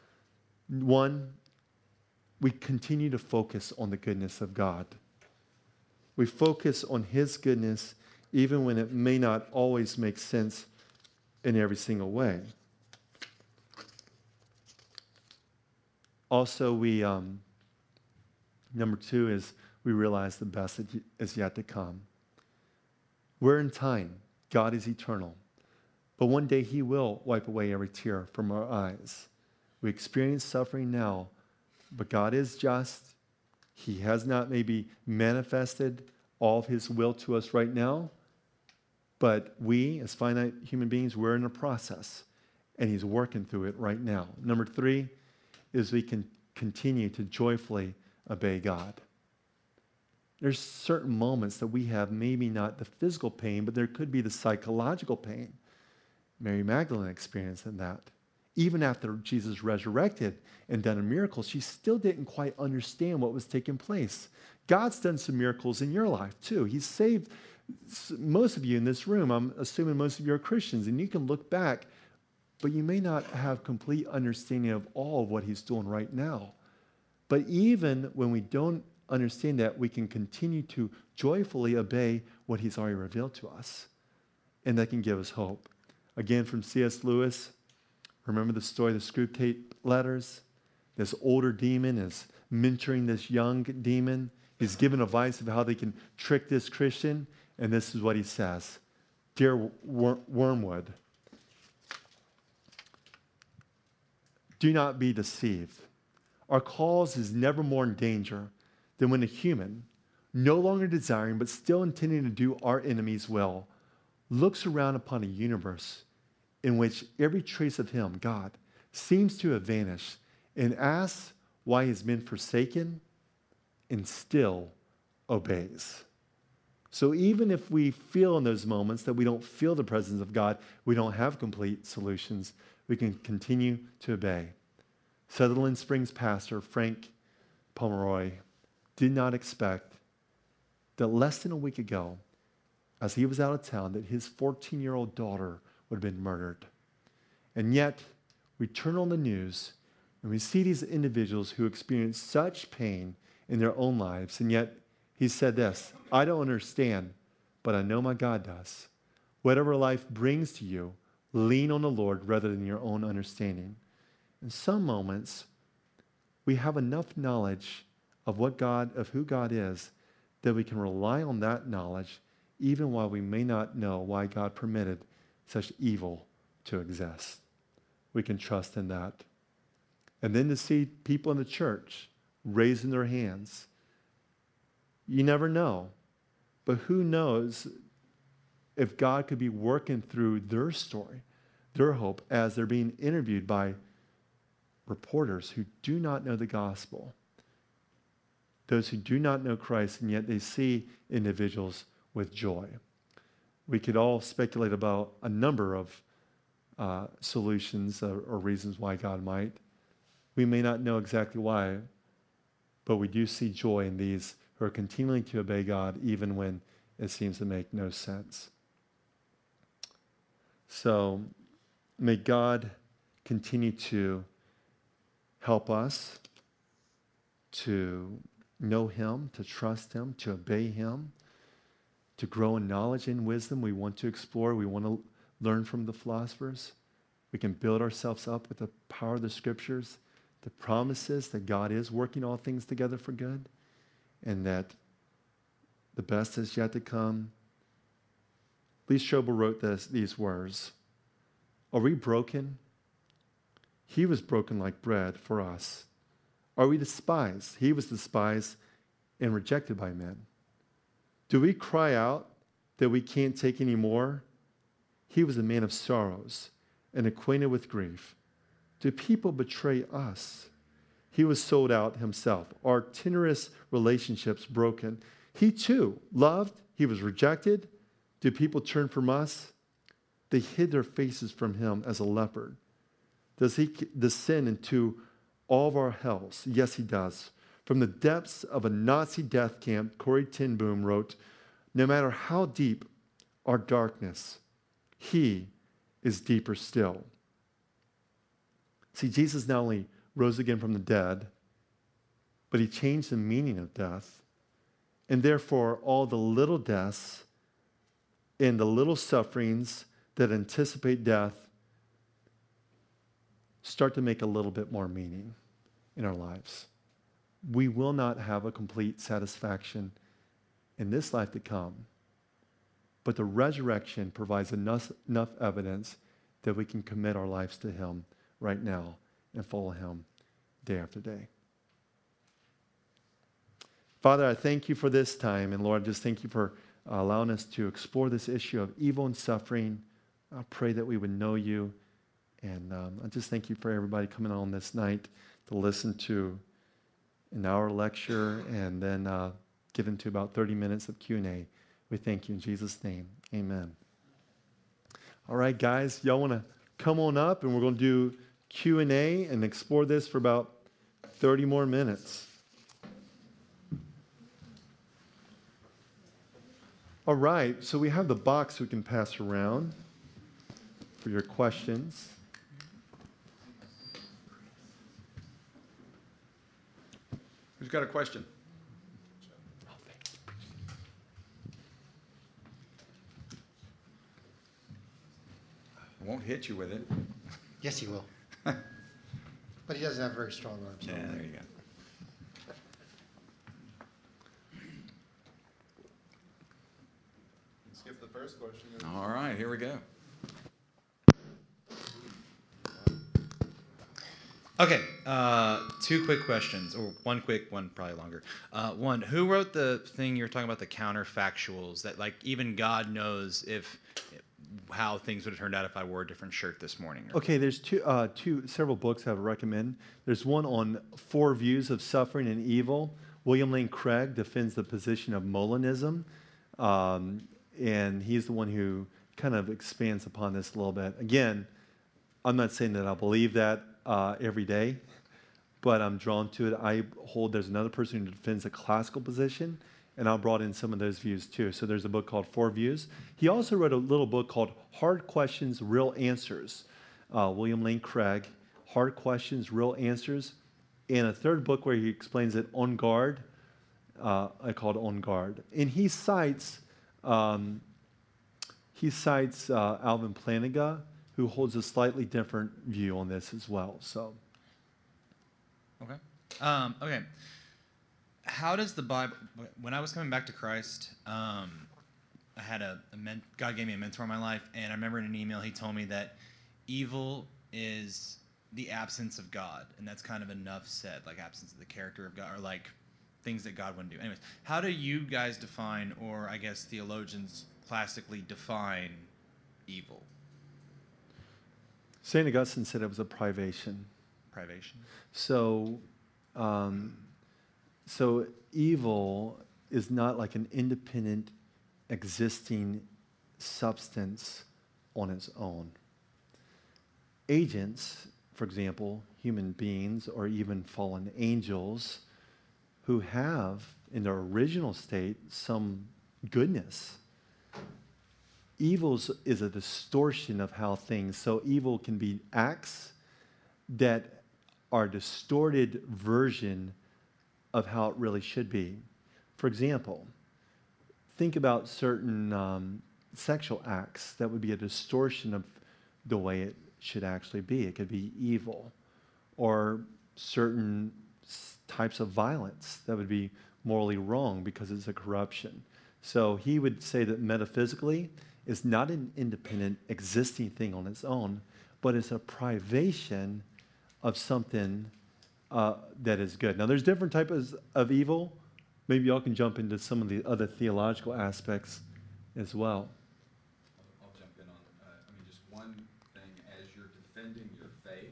One, we continue to focus on the goodness of God. We focus on his goodness even when it may not always make sense in every single way. Also, number two is we realize the best is yet to come. We're in time. God is eternal. But one day he will wipe away every tear from our eyes. We experience suffering now, but God is just. He has not maybe manifested all of his will to us right now, but we, as finite human beings, we're in a process, and he's working through it right now. Number three is we can continue to joyfully obey God. There's certain moments that we have, maybe not the physical pain, but there could be the psychological pain. Mary Magdalene experienced that. Even after Jesus resurrected and done a miracle, she still didn't quite understand what was taking place. God's done some miracles in your life too. He's saved most of you in this room. I'm assuming most of you are Christians, and you can look back, but you may not have complete understanding of all of what he's doing right now. But even when we don't understand that, we can continue to joyfully obey what he's already revealed to us. And that can give us hope. Again, from C.S. Lewis, remember the story of the Screwtape Letters? This older demon is mentoring this young demon. He's given advice of how they can trick this Christian, and this is what he says. Dear Wormwood, do not be deceived. Our cause is never more in danger than when a human, no longer desiring but still intending to do our enemy's will, looks around upon a universe in which every trace of him, God, seems to have vanished, and asks why he has been forsaken and still obeys. So even if we feel in those moments that we don't feel the presence of God, we don't have complete solutions, we can continue to obey. Sutherland Springs pastor Frank Pomeroy did not expect that less than a week ago, as he was out of town, that his 14-year-old daughter would have been murdered. And yet, we turn on the news and we see these individuals who experience such pain in their own lives. And yet, he said this, I don't understand, but I know my God does. Whatever life brings to you, lean on the Lord rather than your own understanding. In some moments, we have enough knowledge of who God is, that we can rely on that knowledge even while we may not know why God permitted such evil to exist. We can trust in that. And then to see people in the church raising their hands, you never know. But who knows if God could be working through their story, their hope, as they're being interviewed by reporters who do not know the gospel. Those who do not know Christ, and yet they see individuals with joy. We could all speculate about a number of solutions or reasons why God might. We may not know exactly why, but we do see joy in these who are continuing to obey God even when it seems to make no sense. So may God continue to help us to know him, to trust him, to obey him, to grow in knowledge and wisdom. We want to explore. We want to learn from the philosophers. We can build ourselves up with the power of the scriptures, the promises that God is working all things together for good, and that the best is yet to come. Lee Strobel wrote these words, are we broken? He was broken like bread for us. Are we despised? He was despised and rejected by men. Do we cry out that we can't take any more? He was a man of sorrows and acquainted with grief. Do people betray us? He was sold out himself. Our tenuous relationships broken. He too loved. He was rejected. Do people turn from us? They hid their faces from him as a leopard. Does he descend into all of our hells? Yes, he does. From the depths of a Nazi death camp, Corrie ten Boom wrote, no matter how deep our darkness, he is deeper still. See, Jesus not only rose again from the dead, but he changed the meaning of death. And therefore, all the little deaths and the little sufferings that anticipate death start to make a little bit more meaning in our lives. We will not have a complete satisfaction in this life to come, but the resurrection provides enough evidence that we can commit our lives to him right now and follow him day after day. Father, I thank you for this time, and Lord, just thank you for allowing us to explore this issue of evil and suffering. I pray that we would know you, and I just thank you for everybody coming on this night to listen to an hour lecture and then get into about 30 minutes of Q&A. We thank you in Jesus' name. Amen. All right, guys, y'all want to come on up, and we're going to do Q&A and explore this for about 30 more minutes. All right, so we have the box we can pass around for your questions. Who's got a question? I won't hit you with it. Yes, he will. But he doesn't have very strong arms. Yeah, there you go. Skip the first question. All right, here we go. Okay, two quick questions, or one quick, one probably longer. One, who wrote the thing you were talking about, the counterfactuals, that like even God knows how things would have turned out if I wore a different shirt this morning? Okay, there's several books I would recommend. There's one on 4 views of suffering and evil. William Lane Craig defends the position of Molinism. And he's the one who kind of expands upon this a little bit. Again, I'm not saying that I believe that every day, but I'm drawn to it. I hold there's another person who defends a classical position, and I brought in some of those views too. So there's a book called Four Views. He also wrote a little book called Hard Questions, Real Answers. William Lane Craig, Hard Questions, Real Answers. And a third book where he explains it, On Guard. I called On Guard. And he cites Alvin Plantinga, who holds a slightly different view on this as well. So, Okay. Okay. How does the Bible? When I was coming back to Christ, I had God gave me a mentor in my life, and I remember in an email he told me that evil is the absence of God, and that's kind of enough said, like absence of the character of God, or like things that God wouldn't do. Anyways, how do you guys define, or I guess theologians classically define, evil? St. Augustine said it was a privation. Privation. So, so evil is not like an independent, existing substance on its own. Agents, for example, human beings or even fallen angels, who have in their original state some goodness. Evil is a distortion of how things, so evil can be acts that are a distorted version of how it really should be. For example, think about certain sexual acts that would be a distortion of the way it should actually be. It could be evil. Or certain types of violence that would be morally wrong because it's a corruption. So he would say that metaphysically is not an independent existing thing on its own, but it's a privation of something that is good. Now, there's different types of evil. Maybe y'all can jump into some of the other theological aspects as well. I'll jump in on, just one thing. As you're defending your faith,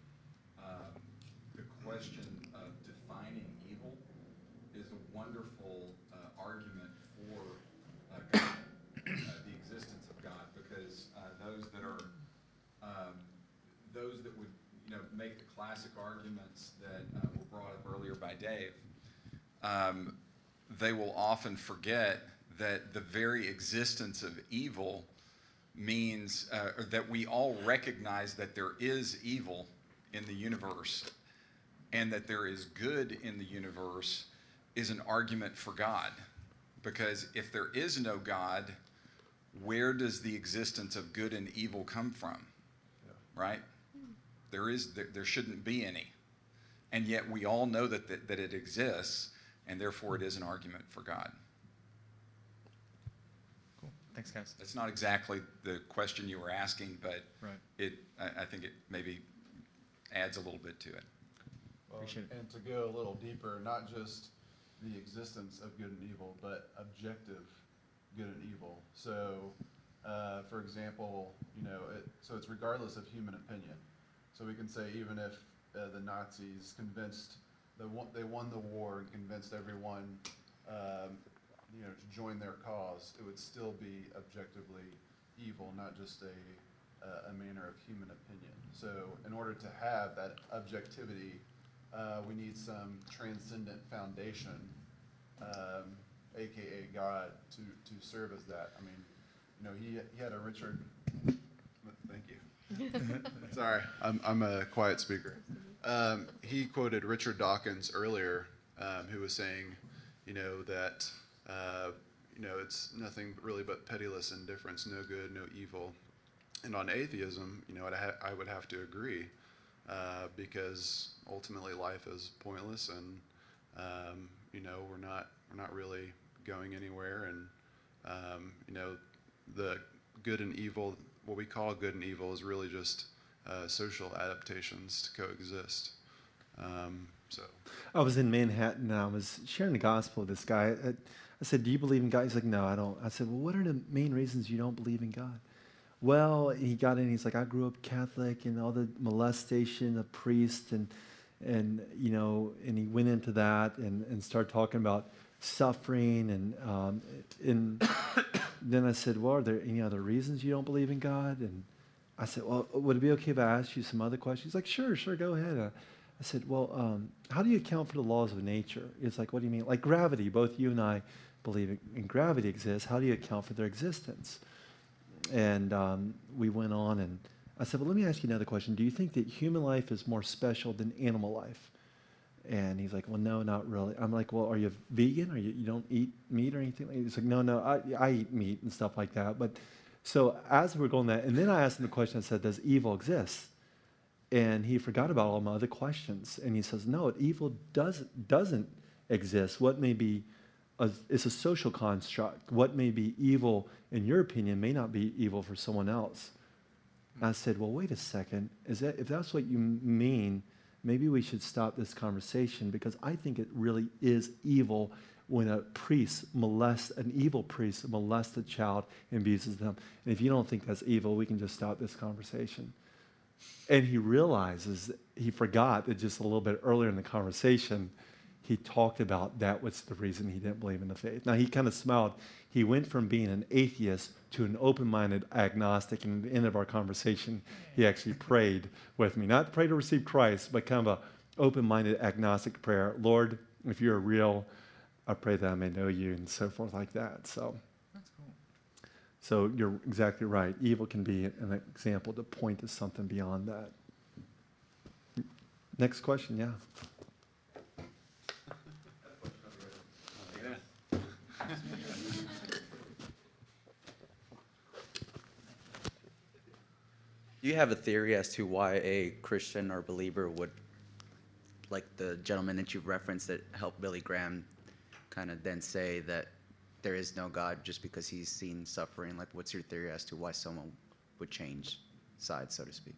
the question of defining evil is a wonderful argument for God, the existence of God, because those that would make the classic arguments that were brought up earlier by Dave, they will often forget that the very existence of evil means that we all recognize that there is evil in the universe and that there is good in the universe is an argument for God. Because if there is no God, where does the existence of good and evil come from? Yeah. Right? There shouldn't be any. And yet we all know that it exists, and therefore it is an argument for God. Cool. Thanks, guys. That's not exactly the question you were asking, but right. I think it maybe adds a little bit to it. Well, and to go a little deeper, not just the existence of good and evil, but objective good and evil. So, for example, so it's regardless of human opinion. So we can say even if the Nazis they won the war and convinced everyone, to join their cause, it would still be objectively evil, not just a manner of human opinion. So in order to have that objectivity, we need some transcendent foundation, aka God, to serve as that. I mean, he had a Richard. Thank you. Sorry, I'm a quiet speaker. He quoted Richard Dawkins earlier, who was saying, that it's nothing really but pitiless indifference, no good, no evil. And on atheism, I would have to agree, because ultimately life is pointless, and we're not really going anywhere, and the good and evil, what we call good and evil, is really just social adaptations to coexist. So I was in Manhattan, and I was sharing the gospel with this guy. I said, "Do you believe in God?" He's like, "No, I don't." I said, "Well, what are the main reasons you don't believe in God?" Well, he got in. He's like, "I grew up Catholic, and all the molestation of priests, and he went into that and started talking about suffering. And then I said, well, are there any other reasons you don't believe in God? And I said, well, would it be okay if I asked you some other questions? He's like, sure, go ahead. I said, well, how do you account for the laws of nature? It's like, what do you mean? Like gravity, both you and I believe in gravity exists. How do you account for their existence? And we went on, and I said, well, let me ask you another question. Do you think that human life is more special than animal life? And he's like, well, no, not really. I'm like, well, are you vegan? Or you don't eat meat or anything? He's like, no, I eat meat and stuff like that. But so as we're going that, and then I asked him the question, I said, does evil exist? And he forgot about all my other questions. And he says, no, evil doesn't exist. What may be, it's a social construct. What may be evil, in your opinion, may not be evil for someone else. And I said, well, wait a second. If that's what you mean, maybe we should stop this conversation, because I think it really is evil when an evil priest molests a child and abuses them. And if you don't think that's evil, we can just stop this conversation. And he realizes, he forgot that just a little bit earlier in the conversation, he talked about that was the reason he didn't believe in the faith. Now, he kind of smiled. He went from being an atheist to an open-minded agnostic. And at the end of our conversation, he actually prayed with me. Not pray to receive Christ, but kind of an open-minded agnostic prayer. Lord, if you're real, I pray that I may know you, and so forth like that. So That's cool. So you're exactly right. Evil can be an example to point to something beyond that. Next question, yeah. Do you have a theory as to why a Christian or believer would, like the gentleman that you've referenced that helped Billy Graham, kind of then say that there is no God just because he's seen suffering? Like, what's your theory as to why someone would change sides, so to speak?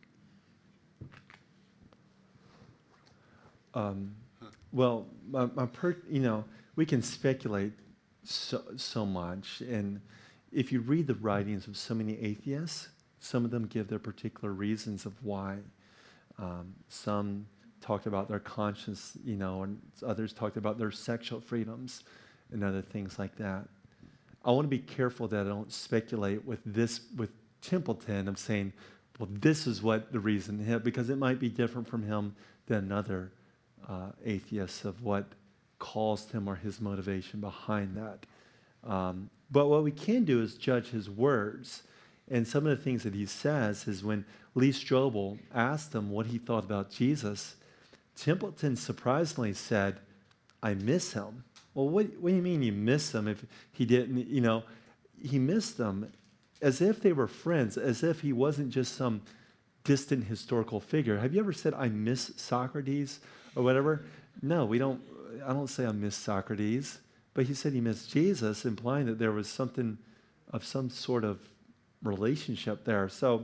Well, we can speculate so much, and if you read the writings of so many atheists, some of them give their particular reasons of why. Some talked about their conscience, and others talked about their sexual freedoms and other things like that. I want to be careful that I don't speculate with Templeton of saying, well, this is what the reason, because it might be different from him than another atheist of what caused him or his motivation behind that. But what we can do is judge his words. And some of the things that he says is when Lee Strobel asked him what he thought about Jesus, Templeton surprisingly said, I miss him. Well, what do you mean you miss him if he didn't, he missed them as if they were friends, as if he wasn't just some distant historical figure. Have you ever said, I miss Socrates or whatever? No, I don't say I miss Socrates, but he said he missed Jesus, implying that there was something of some sort of relationship there. So,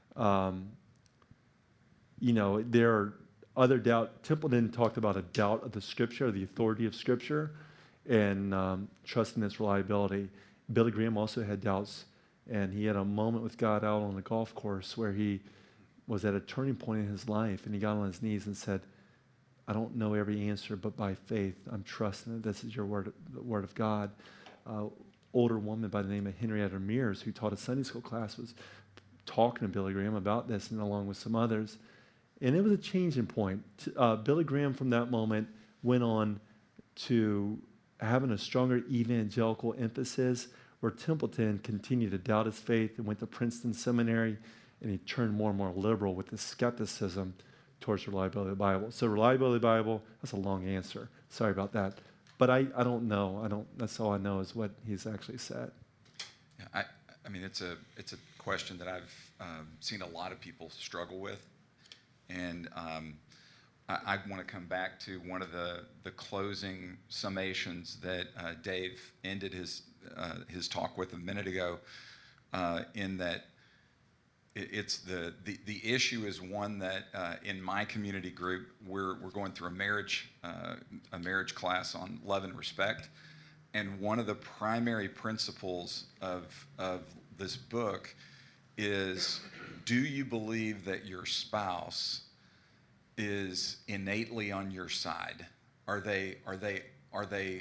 there are other doubt. Templeton talked about a doubt of the Scripture, the authority of Scripture, and trusting its reliability. Billy Graham also had doubts, and he had a moment with God out on the golf course where he was at a turning point in his life, and he got on his knees and said, I don't know every answer, but by faith, I'm trusting that this is your word, the word of God. Older woman by the name of Henrietta Mears, who taught a Sunday school class, was talking to Billy Graham about this, and along with some others. And it was a changing point. Billy Graham, from that moment, went on to having a stronger evangelical emphasis, where Templeton continued to doubt his faith and went to Princeton Seminary, and he turned more and more liberal with his skepticism towards reliability of the Bible. So reliability of the Bible, that's a long answer. Sorry about that. But I don't know. That's all I know is what he's actually said. Yeah, I mean, it's a question that I've seen a lot of people struggle with. And I want to come back to one of the closing summations that Dave ended his talk with a minute ago, in that it's the issue is one that in my community group we're going through a marriage class on love and respect, and one of the primary principles of this book is, do you believe that your spouse is innately on your side? Are they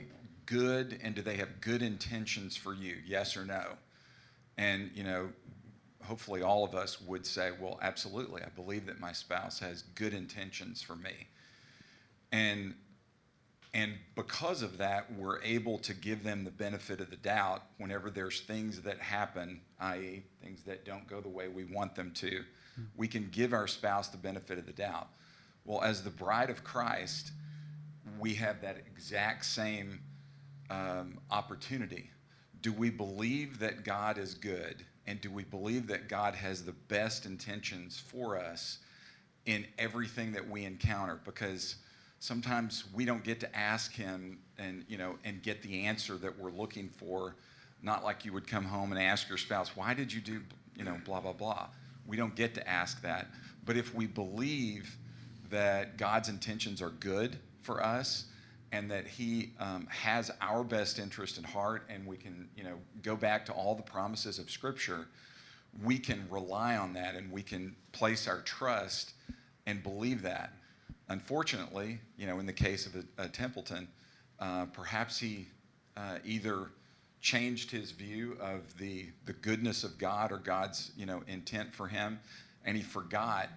good and do they have good intentions for you? Yes or no? And, hopefully all of us would say, well, absolutely. I believe that my spouse has good intentions for me. And because of that, we're able to give them the benefit of the doubt whenever there's things that happen, i.e., things that don't go the way we want them to. We can give our spouse the benefit of the doubt. Well, as the bride of Christ, we have that exact same opportunity. Do we believe that God is good? And do we believe that God has the best intentions for us in everything that we encounter? Because sometimes we don't get to ask him and get the answer that we're looking for. Not like you would come home and ask your spouse, why did you do, blah, blah, blah. We don't get to ask that. But if we believe that God's intentions are good for us and that he has our best interest in heart, and we can, go back to all the promises of Scripture, we can rely on that and we can place our trust and believe that. Unfortunately, in the case of Templeton, perhaps he either changed his view of the goodness of God or God's intent for him, and he forgot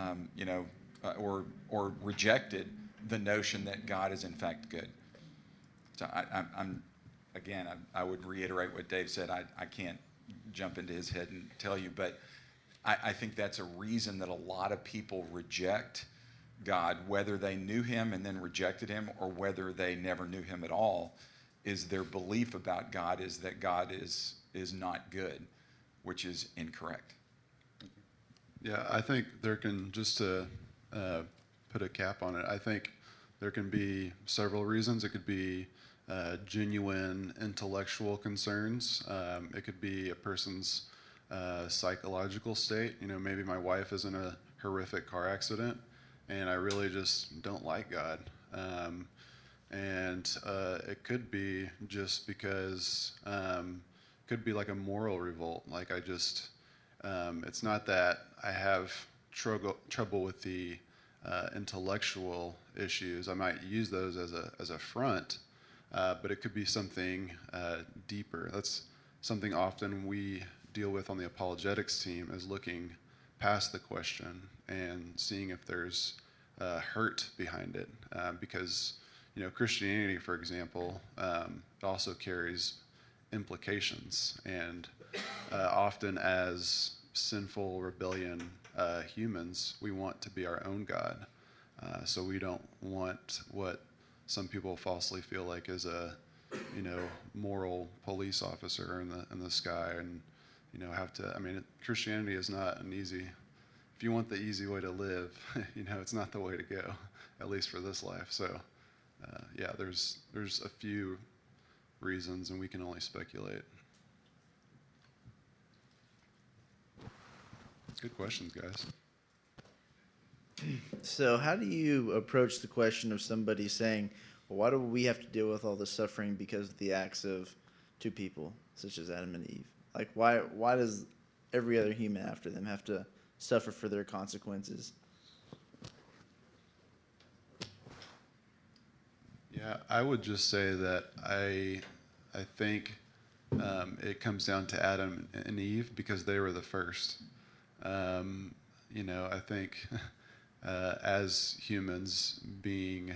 or rejected the notion that God is in fact good. So I would reiterate what Dave said. I can't jump into his head and tell you, but I think that's a reason that a lot of people reject God, whether they knew him and then rejected him or whether they never knew him at all, is their belief about God is that God is not good, which is incorrect. Yeah, I think there can, just to put a cap on it, I think there can be several reasons. It could be genuine intellectual concerns. It could be a person's psychological state. Maybe my wife is in a horrific car accident, and I really just don't like God. And it could be just because, could be like a moral revolt. Like it's not that I have trouble with the intellectual issues. I might use those as a front, but it could be something deeper. That's something often we deal with on the apologetics team, is looking past the question and seeing if there's hurt behind it. Because Christianity, for example, it also carries implications, and often as sinful rebellion humans, we want to be our own God. So we don't want what some people falsely feel like is a moral police officer in the sky, and have to. Christianity is not an easy. If you want the easy way to live, it's not the way to go, at least for this life. So, there's a few reasons, and we can only speculate. Good questions, guys. So how do you approach the question of somebody saying, well, why do we have to deal with all this suffering because of the acts of two people, such as Adam and Eve? Like, why does every other human after them have to suffer for their consequences? Yeah, I would just say that I think it comes down to Adam and Eve because they were the first. I think as humans being,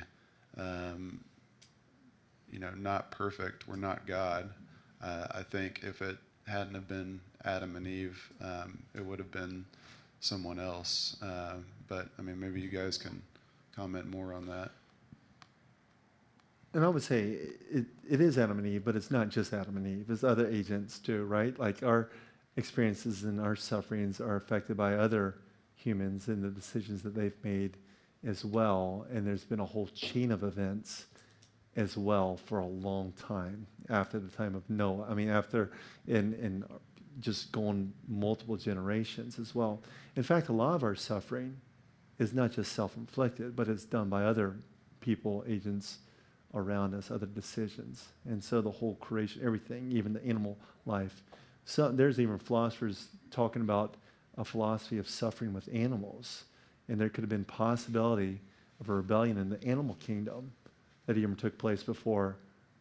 not perfect, we're not God. I think if it hadn't have been Adam and Eve, it would have been someone else. But maybe you guys can comment more on that. And I would say it is Adam and Eve, but it's not just Adam and Eve. It's other agents too, right? Like our experiences and our sufferings are affected by other humans and the decisions that they've made as well. And there's been a whole chain of events as well for a long time after the time of Noah. After in just going multiple generations as well. In fact, a lot of our suffering is not just self-inflicted, but it's done by other people, agents around us, other decisions. And so the whole creation, everything, even the animal life. So there's even philosophers talking about a philosophy of suffering with animals. And there could have been possibility of a rebellion in the animal kingdom that even took place before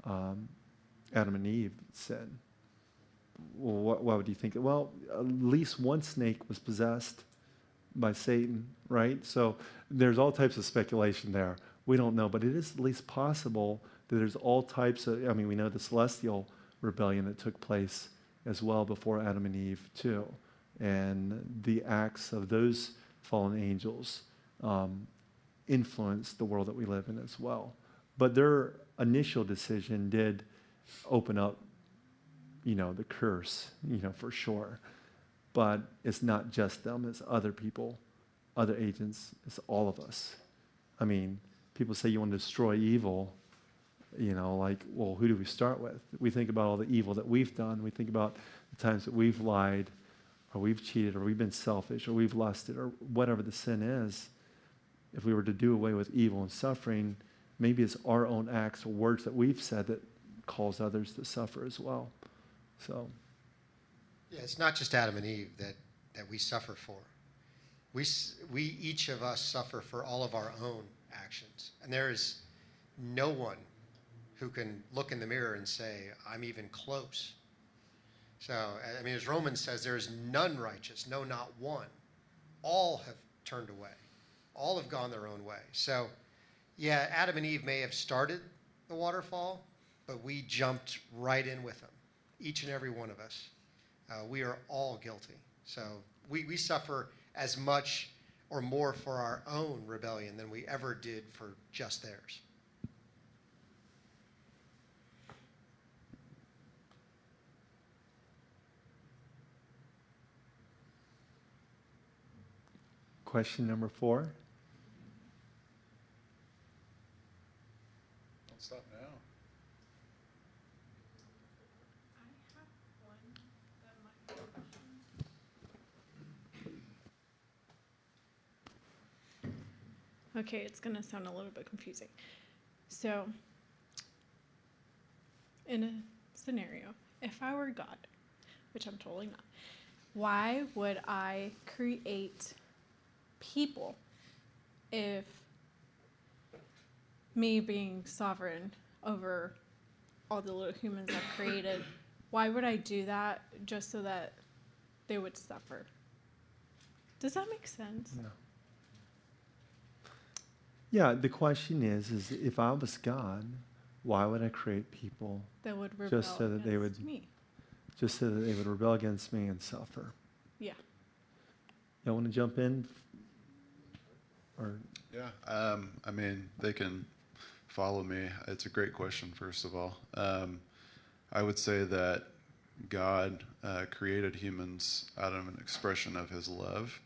Adam and Eve sin. Well, what would you think? Well, at least one snake was possessed by Satan, right? So there's all types of speculation there. We don't know, but it is at least possible that there's all types of, I mean, we know the celestial rebellion that took place as well before Adam and Eve too. And the acts of those fallen angels influenced the world that we live in as well. But their initial decision did open up, the curse, for sure. But it's not just them, it's other people, other agents, it's all of us. I mean, people say you want to destroy evil, well, who do we start with? We think about all the evil that we've done. We think about the times that we've lied, or we've cheated, or we've been selfish, or we've lusted, or whatever the sin is. If we were to do away with evil and suffering, maybe it's our own acts or words that we've said that cause others to suffer as well. So, Yeah, it's not just Adam and Eve that we suffer for. We each of us suffer for all of our own actions. And there is no one who can look in the mirror and say, I'm even close. So, I mean, as Romans says, there is none righteous, no, not one. All have turned away. All have gone their own way. So, yeah, Adam and Eve may have started the waterfall, but we jumped right in with them, each and every one of us. We are all guilty. So we suffer as much or more for our own rebellion than we ever did for just theirs. question number 4. Don't stop now. Okay, it's going to sound a little bit confusing. So, in a scenario, if I were God, which I'm totally not, why would I create people if me being sovereign over all the little humans I've created, why would I do that just so that they would suffer? Does that make sense? No. Yeah, the question is if I was God, why would I create people That would rebel just so that they would me. just so that they would rebel against me and suffer? Yeah. Y'all want to jump in? Or Yeah, I mean, they can follow me. It's a great question, first of all. I would say that God created humans out of an expression of his love.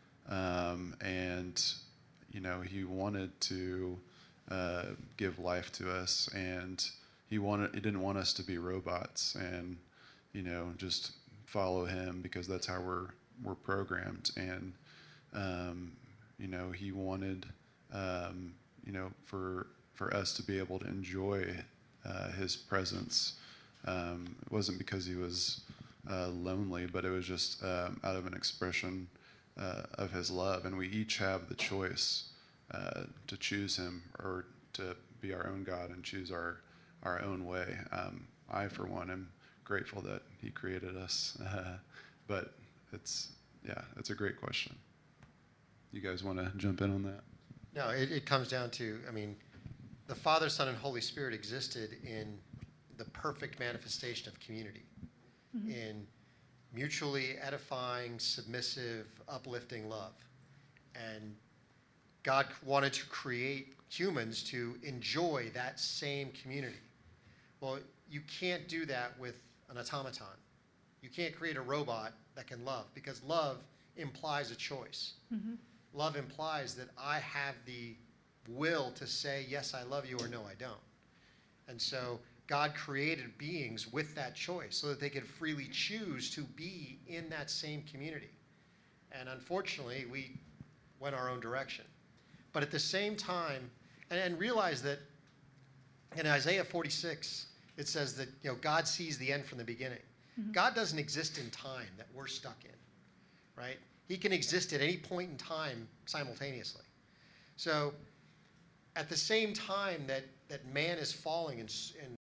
And, you know, he wanted to give life to us, and he didn't want us to be robots and, you know, just follow him because that's how we're programmed. And, you know, he wanted, you know, for us to be able to enjoy his presence. It wasn't because he was lonely, but it was just out of an expression of his love. And we each have the choice to choose him or to be our own God and choose our own way. I, for one, am grateful that he created us. But it's a great question. You guys want to jump in on that? No, it comes down to, I mean, the Father, Son, and Holy Spirit existed in the perfect manifestation of community, in mutually edifying, submissive, uplifting love. And God wanted to create humans to enjoy that same community. Well, you can't do that with an automaton. You can't create a robot that can love, because love implies a choice. Mm-hmm. Love implies that I have the will to say, yes, I love you, or no, I don't. And so God created beings with that choice so that they could freely choose to be in that same community. And unfortunately, we went our own direction. But at the same time, and realize that in Isaiah 46, it says that, you know, God sees the end from the beginning. Mm-hmm. God doesn't exist in time that we're stuck in, right? He can exist at any point in time simultaneously. So at the same time that man is falling and